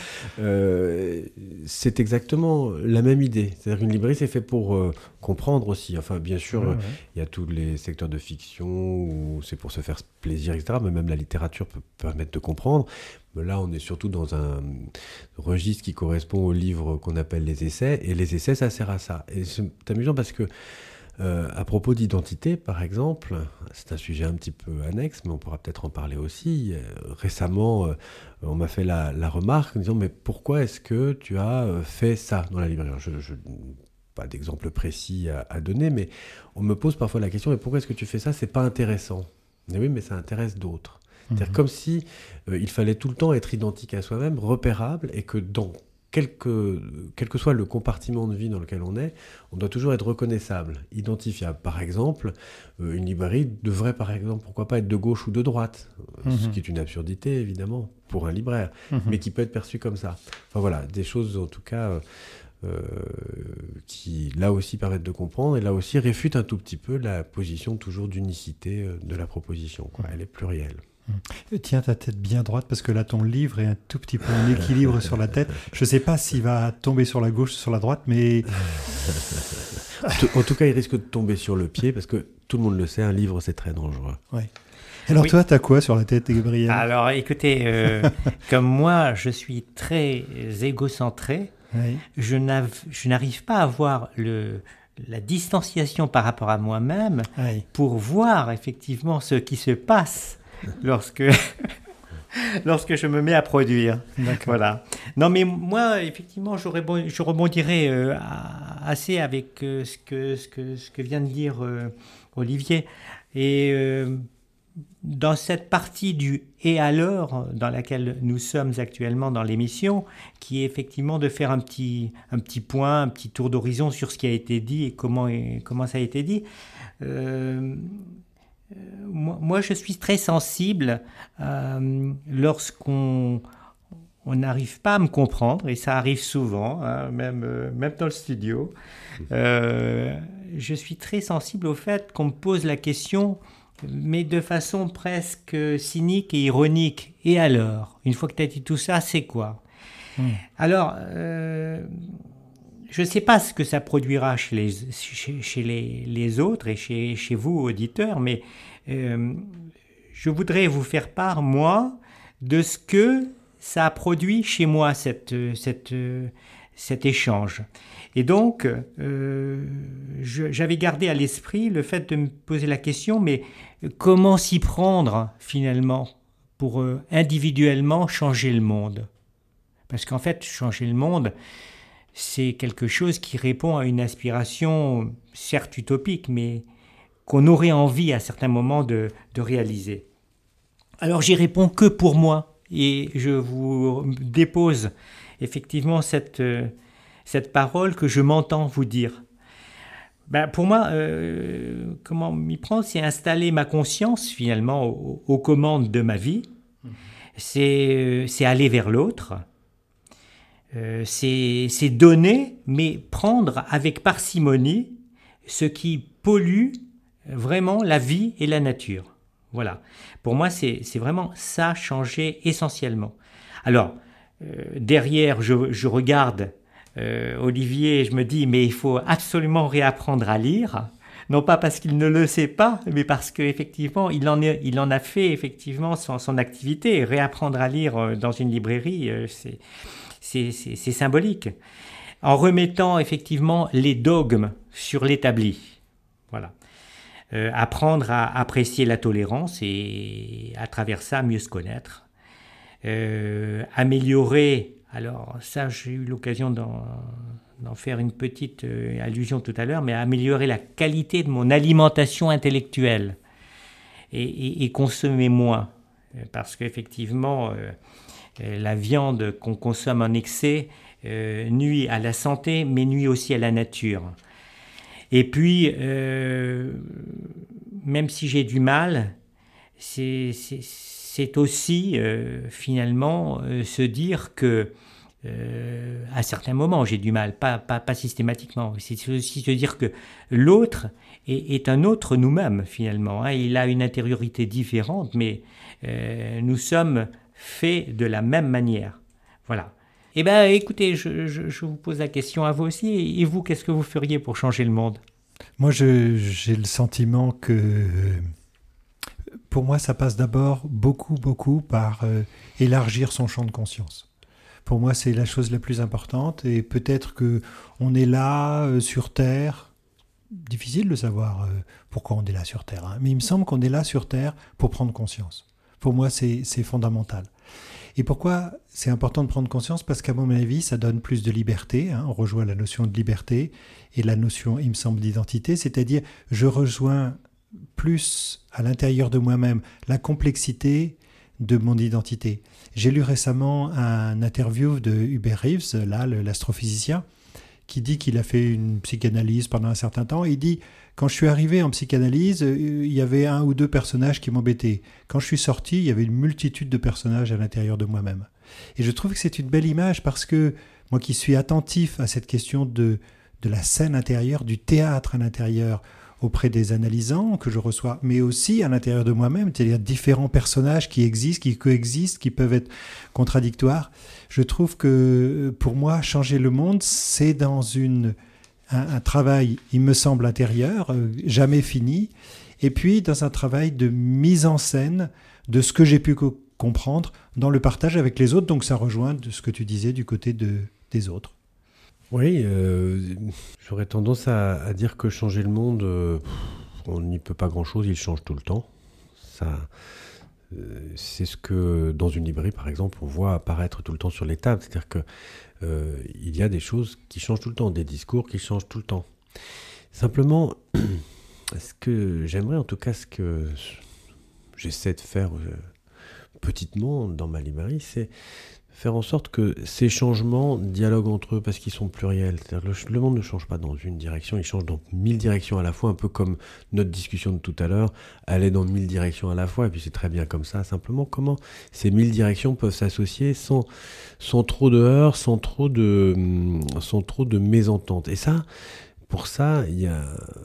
euh, c'est exactement la même idée. C'est-à-dire qu'une librairie, c'est fait pour euh, comprendre aussi. Enfin, bien sûr, il ouais, ouais. y a tous les secteurs de fiction où c'est pour se faire plaisir, et cetera. Mais même la littérature peut permettre de comprendre. Mais là, on est surtout dans un registre qui correspond aux livres qu'on appelle les essais. Et les essais, ça sert à ça. Et c'est amusant parce que, euh, à propos d'identité, par exemple, c'est un sujet un petit peu annexe, mais on pourra peut-être en parler aussi. Euh, récemment, euh, on m'a fait la, la remarque en disant « Mais pourquoi est-ce que tu as fait ça dans la librairie ?» Je, je, pas d'exemple précis à, à donner, mais on me pose parfois la question « Mais pourquoi est-ce que tu fais ça ? C'est pas intéressant. » Mais oui, mais ça intéresse d'autres. C'est-à-dire mmh. comme si euh, il fallait tout le temps être identique à soi-même, repérable, et que dans quelque, quel que soit le compartiment de vie dans lequel on est, on doit toujours être reconnaissable, identifiable. Par exemple, euh, une librairie devrait, par exemple, pourquoi pas être de gauche ou de droite, mmh. ce qui est une absurdité, évidemment, pour un libraire, mmh. mais qui peut être perçu comme ça. Enfin voilà, des choses, en tout cas... Euh, Euh, qui là aussi permettent de comprendre et là aussi réfutent un tout petit peu la position toujours d'unicité de la proposition, quoi. Elle est plurielle. Tiens ta tête bien droite parce que là ton livre est un tout petit peu en équilibre sur la tête. Je ne sais pas s'il va tomber sur la gauche ou sur la droite, mais en, tout, en tout cas, il risque de tomber sur le pied parce que tout le monde le sait, un livre, c'est très dangereux. Ouais. Alors oui. Toi, t'as quoi sur la tête, Gabriel? Alors écoutez, euh, comme moi, je suis très égocentré, oui. je, n'av- je n'arrive pas à voir le, la distanciation par rapport à moi-même oui. pour voir effectivement ce qui se passe lorsque, lorsque je me mets à produire. D'accord. Voilà. Non mais moi, effectivement, j'aurais bon, je rebondirais euh, assez avec euh, ce, que, ce, que, ce que vient de dire euh, Olivier. Et... Euh, dans cette partie du « et alors » dans laquelle nous sommes actuellement dans l'émission, qui est effectivement de faire un petit, un petit point, un petit tour d'horizon sur ce qui a été dit et comment, et comment ça a été dit, euh, euh, moi, moi je suis très sensible euh, lorsqu'on on n'arrive pas à me comprendre, et ça arrive souvent, hein, même, euh, même dans le studio. Euh, je suis très sensible au fait qu'on me pose la question, mais de façon presque cynique et ironique. Et alors, une fois que tu as dit tout ça, c'est quoi ? mmh. Alors, euh, je ne sais pas ce que ça produira chez les, chez, chez les, les autres et chez, chez vous, auditeurs, mais euh, je voudrais vous faire part, moi, de ce que ça a produit chez moi, cette, cette, cet échange. Et donc, euh, je, j'avais gardé à l'esprit le fait de me poser la question, mais comment s'y prendre finalement pour euh, individuellement changer le monde ? Parce qu'en fait, changer le monde, c'est quelque chose qui répond à une aspiration certes utopique, mais qu'on aurait envie à certains moments de, de réaliser. Alors j'y réponds que pour moi, et je vous dépose effectivement cette... Euh, cette parole que je m'entends vous dire. Ben, pour moi, euh, comment m'y prendre, c'est installer ma conscience finalement aux, aux commandes de ma vie. C'est, c'est aller vers l'autre. Euh, c'est, c'est donner, mais prendre avec parcimonie ce qui pollue vraiment la vie et la nature. Voilà. Pour moi, c'est, c'est vraiment ça, changer essentiellement. Alors, euh, derrière, je, je regarde Euh, Olivier, je me dis, mais il faut absolument réapprendre à lire, non pas parce qu'il ne le sait pas, mais parce qu'effectivement, il en, est, il en a fait effectivement son, son activité. Réapprendre à lire dans une librairie, c'est, c'est, c'est, c'est symbolique. En remettant effectivement les dogmes sur l'établi. Voilà. Euh, apprendre à apprécier la tolérance et à travers ça, mieux se connaître. Euh, améliorer... Alors ça, j'ai eu l'occasion d'en, d'en faire une petite euh, allusion tout à l'heure, mais améliorer la qualité de mon alimentation intellectuelle et, et, et consommer moins. Parce qu'effectivement, euh, la viande qu'on consomme en excès euh, nuit à la santé, mais nuit aussi à la nature. Et puis, euh, même si j'ai du mal, c'est... c'est c'est aussi euh, finalement euh, se dire que euh, à certains moments j'ai du mal, pas, pas, pas systématiquement, c'est aussi se dire que l'autre est, est un autre nous-mêmes finalement, hein. Il a une intériorité différente, mais euh, nous sommes faits de la même manière. Voilà. Eh bien écoutez, je, je, je vous pose la question à vous aussi, et vous, qu'est-ce que vous feriez pour changer le monde ? Moi je, j'ai le sentiment que... Pour moi, ça passe d'abord beaucoup, beaucoup par euh, élargir son champ de conscience. Pour moi, c'est la chose la plus importante. Et peut-être qu'on est là, euh, sur Terre. Difficile de savoir euh, pourquoi on est là sur Terre. Hein, mais il me semble qu'on est là sur Terre pour prendre conscience. Pour moi, c'est, c'est fondamental. Et pourquoi c'est important de prendre conscience ? Parce qu'à mon avis, ça donne plus de liberté. Hein, on rejoint la notion de liberté et la notion, il me semble, d'identité. C'est-à-dire, je rejoins... plus à l'intérieur de moi-même la complexité de mon identité. J'ai lu récemment un interview de Hubert Reeves, là, l'astrophysicien, qui dit qu'il a fait une psychanalyse pendant un certain temps. Il dit, quand je suis arrivé en psychanalyse, il y avait un ou deux personnages qui m'embêtaient. Quand je suis sorti, il y avait une multitude de personnages à l'intérieur de moi-même. Et je trouve que c'est une belle image parce que moi qui suis attentif à cette question de, de la scène intérieure, du théâtre à l'intérieur, auprès des analysants que je reçois, mais aussi à l'intérieur de moi-même, c'est-à-dire différents personnages qui existent, qui coexistent, qui peuvent être contradictoires. Je trouve que pour moi, changer le monde, c'est dans une, un, un travail, il me semble, intérieur, euh, jamais fini, et puis dans un travail de mise en scène de ce que j'ai pu co- comprendre dans le partage avec les autres. Donc ça rejoint de ce que tu disais du côté de, des autres. Oui, euh, j'aurais tendance à, à dire que changer le monde, euh, on n'y peut pas grand-chose, il change tout le temps. Ça, euh, c'est ce que, dans une librairie, par exemple, on voit apparaître tout le temps sur les tables. C'est-à-dire qu'il euh, y a des choses qui changent tout le temps, des discours qui changent tout le temps. Simplement, ce que j'aimerais, en tout cas, ce que j'essaie de faire euh, petitement dans ma librairie, c'est faire en sorte que ces changements dialoguent entre eux parce qu'ils sont pluriels. C'est-à-dire le, le monde ne change pas dans une direction, il change dans mille directions à la fois, un peu comme notre discussion de tout à l'heure allait dans mille directions à la fois, et puis c'est très bien comme ça. Simplement, comment ces mille directions peuvent s'associer sans, sans trop de heurts, sans trop de, sans trop de mésententes. Et ça, pour ça, il y a,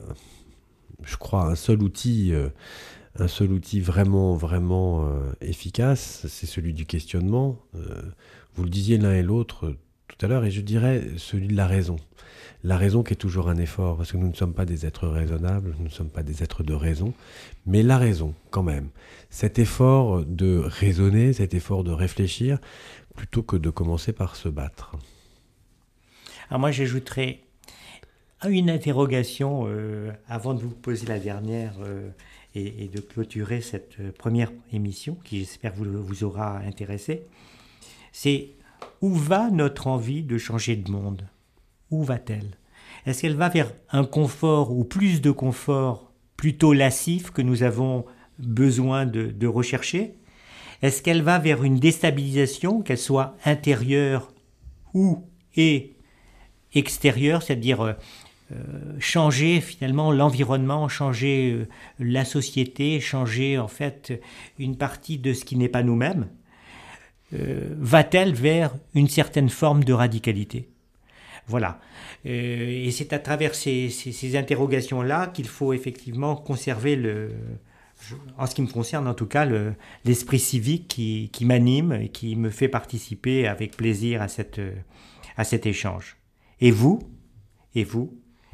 je crois, un seul outil... Euh, Un seul outil vraiment, vraiment euh, efficace, c'est celui du questionnement. Euh, vous le disiez l'un et l'autre euh, tout à l'heure, et je dirais celui de la raison. La raison qui est toujours un effort, parce que nous ne sommes pas des êtres raisonnables, nous ne sommes pas des êtres de raison, mais la raison, quand même. Cet effort de raisonner, cet effort de réfléchir, plutôt que de commencer par se battre. Alors moi, j'ajouterais une interrogation euh, avant de vous poser la dernière... Euh, Et, et de clôturer cette première émission qui, j'espère, vous, vous aura intéressé, c'est où va notre envie de changer de monde ? Où va-t-elle ? Est-ce qu'elle va vers un confort ou plus de confort plutôt lascif que nous avons besoin de, de rechercher ? Est-ce qu'elle va vers une déstabilisation, qu'elle soit intérieure ou et extérieure, c'est-à-dire... Euh, Euh, changer finalement l'environnement, changer euh, la société, changer en fait une partie de ce qui n'est pas nous-mêmes, euh, va-t-elle vers une certaine forme de radicalité ? Voilà. Euh, et c'est à travers ces, ces, ces interrogations-là qu'il faut effectivement conserver, le, je, en ce qui me concerne en tout cas, le, l'esprit civique qui, qui m'anime et qui me fait participer avec plaisir à, cette, à cet échange. Et vous ? Et vous ?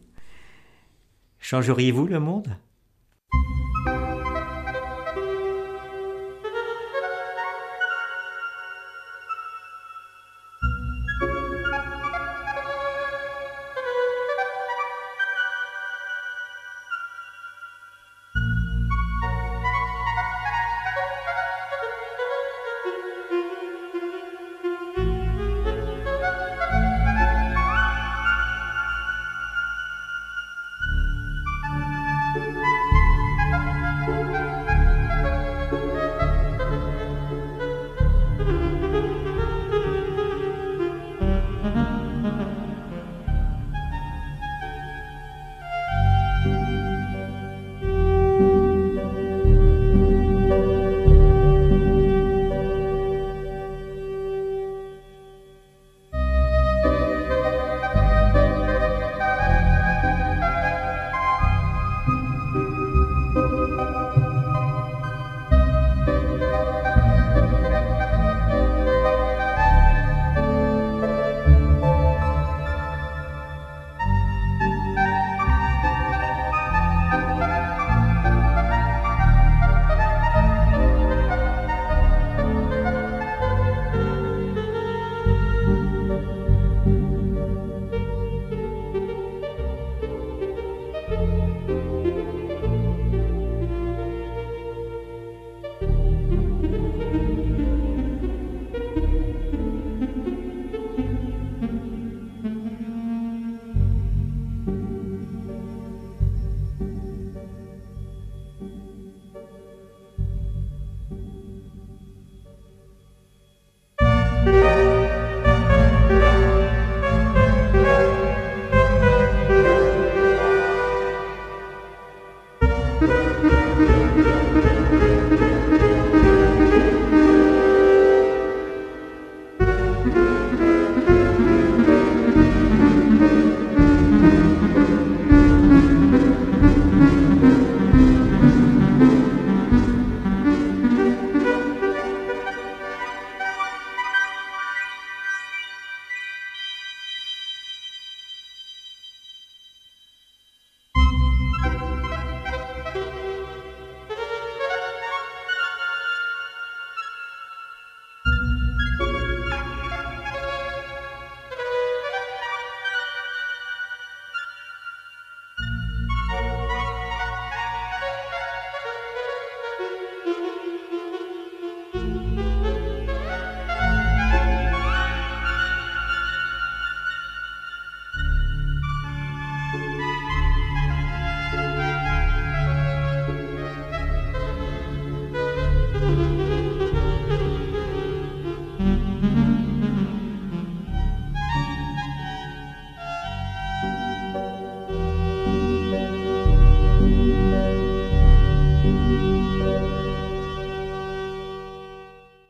Et vous, changeriez-vous le monde ?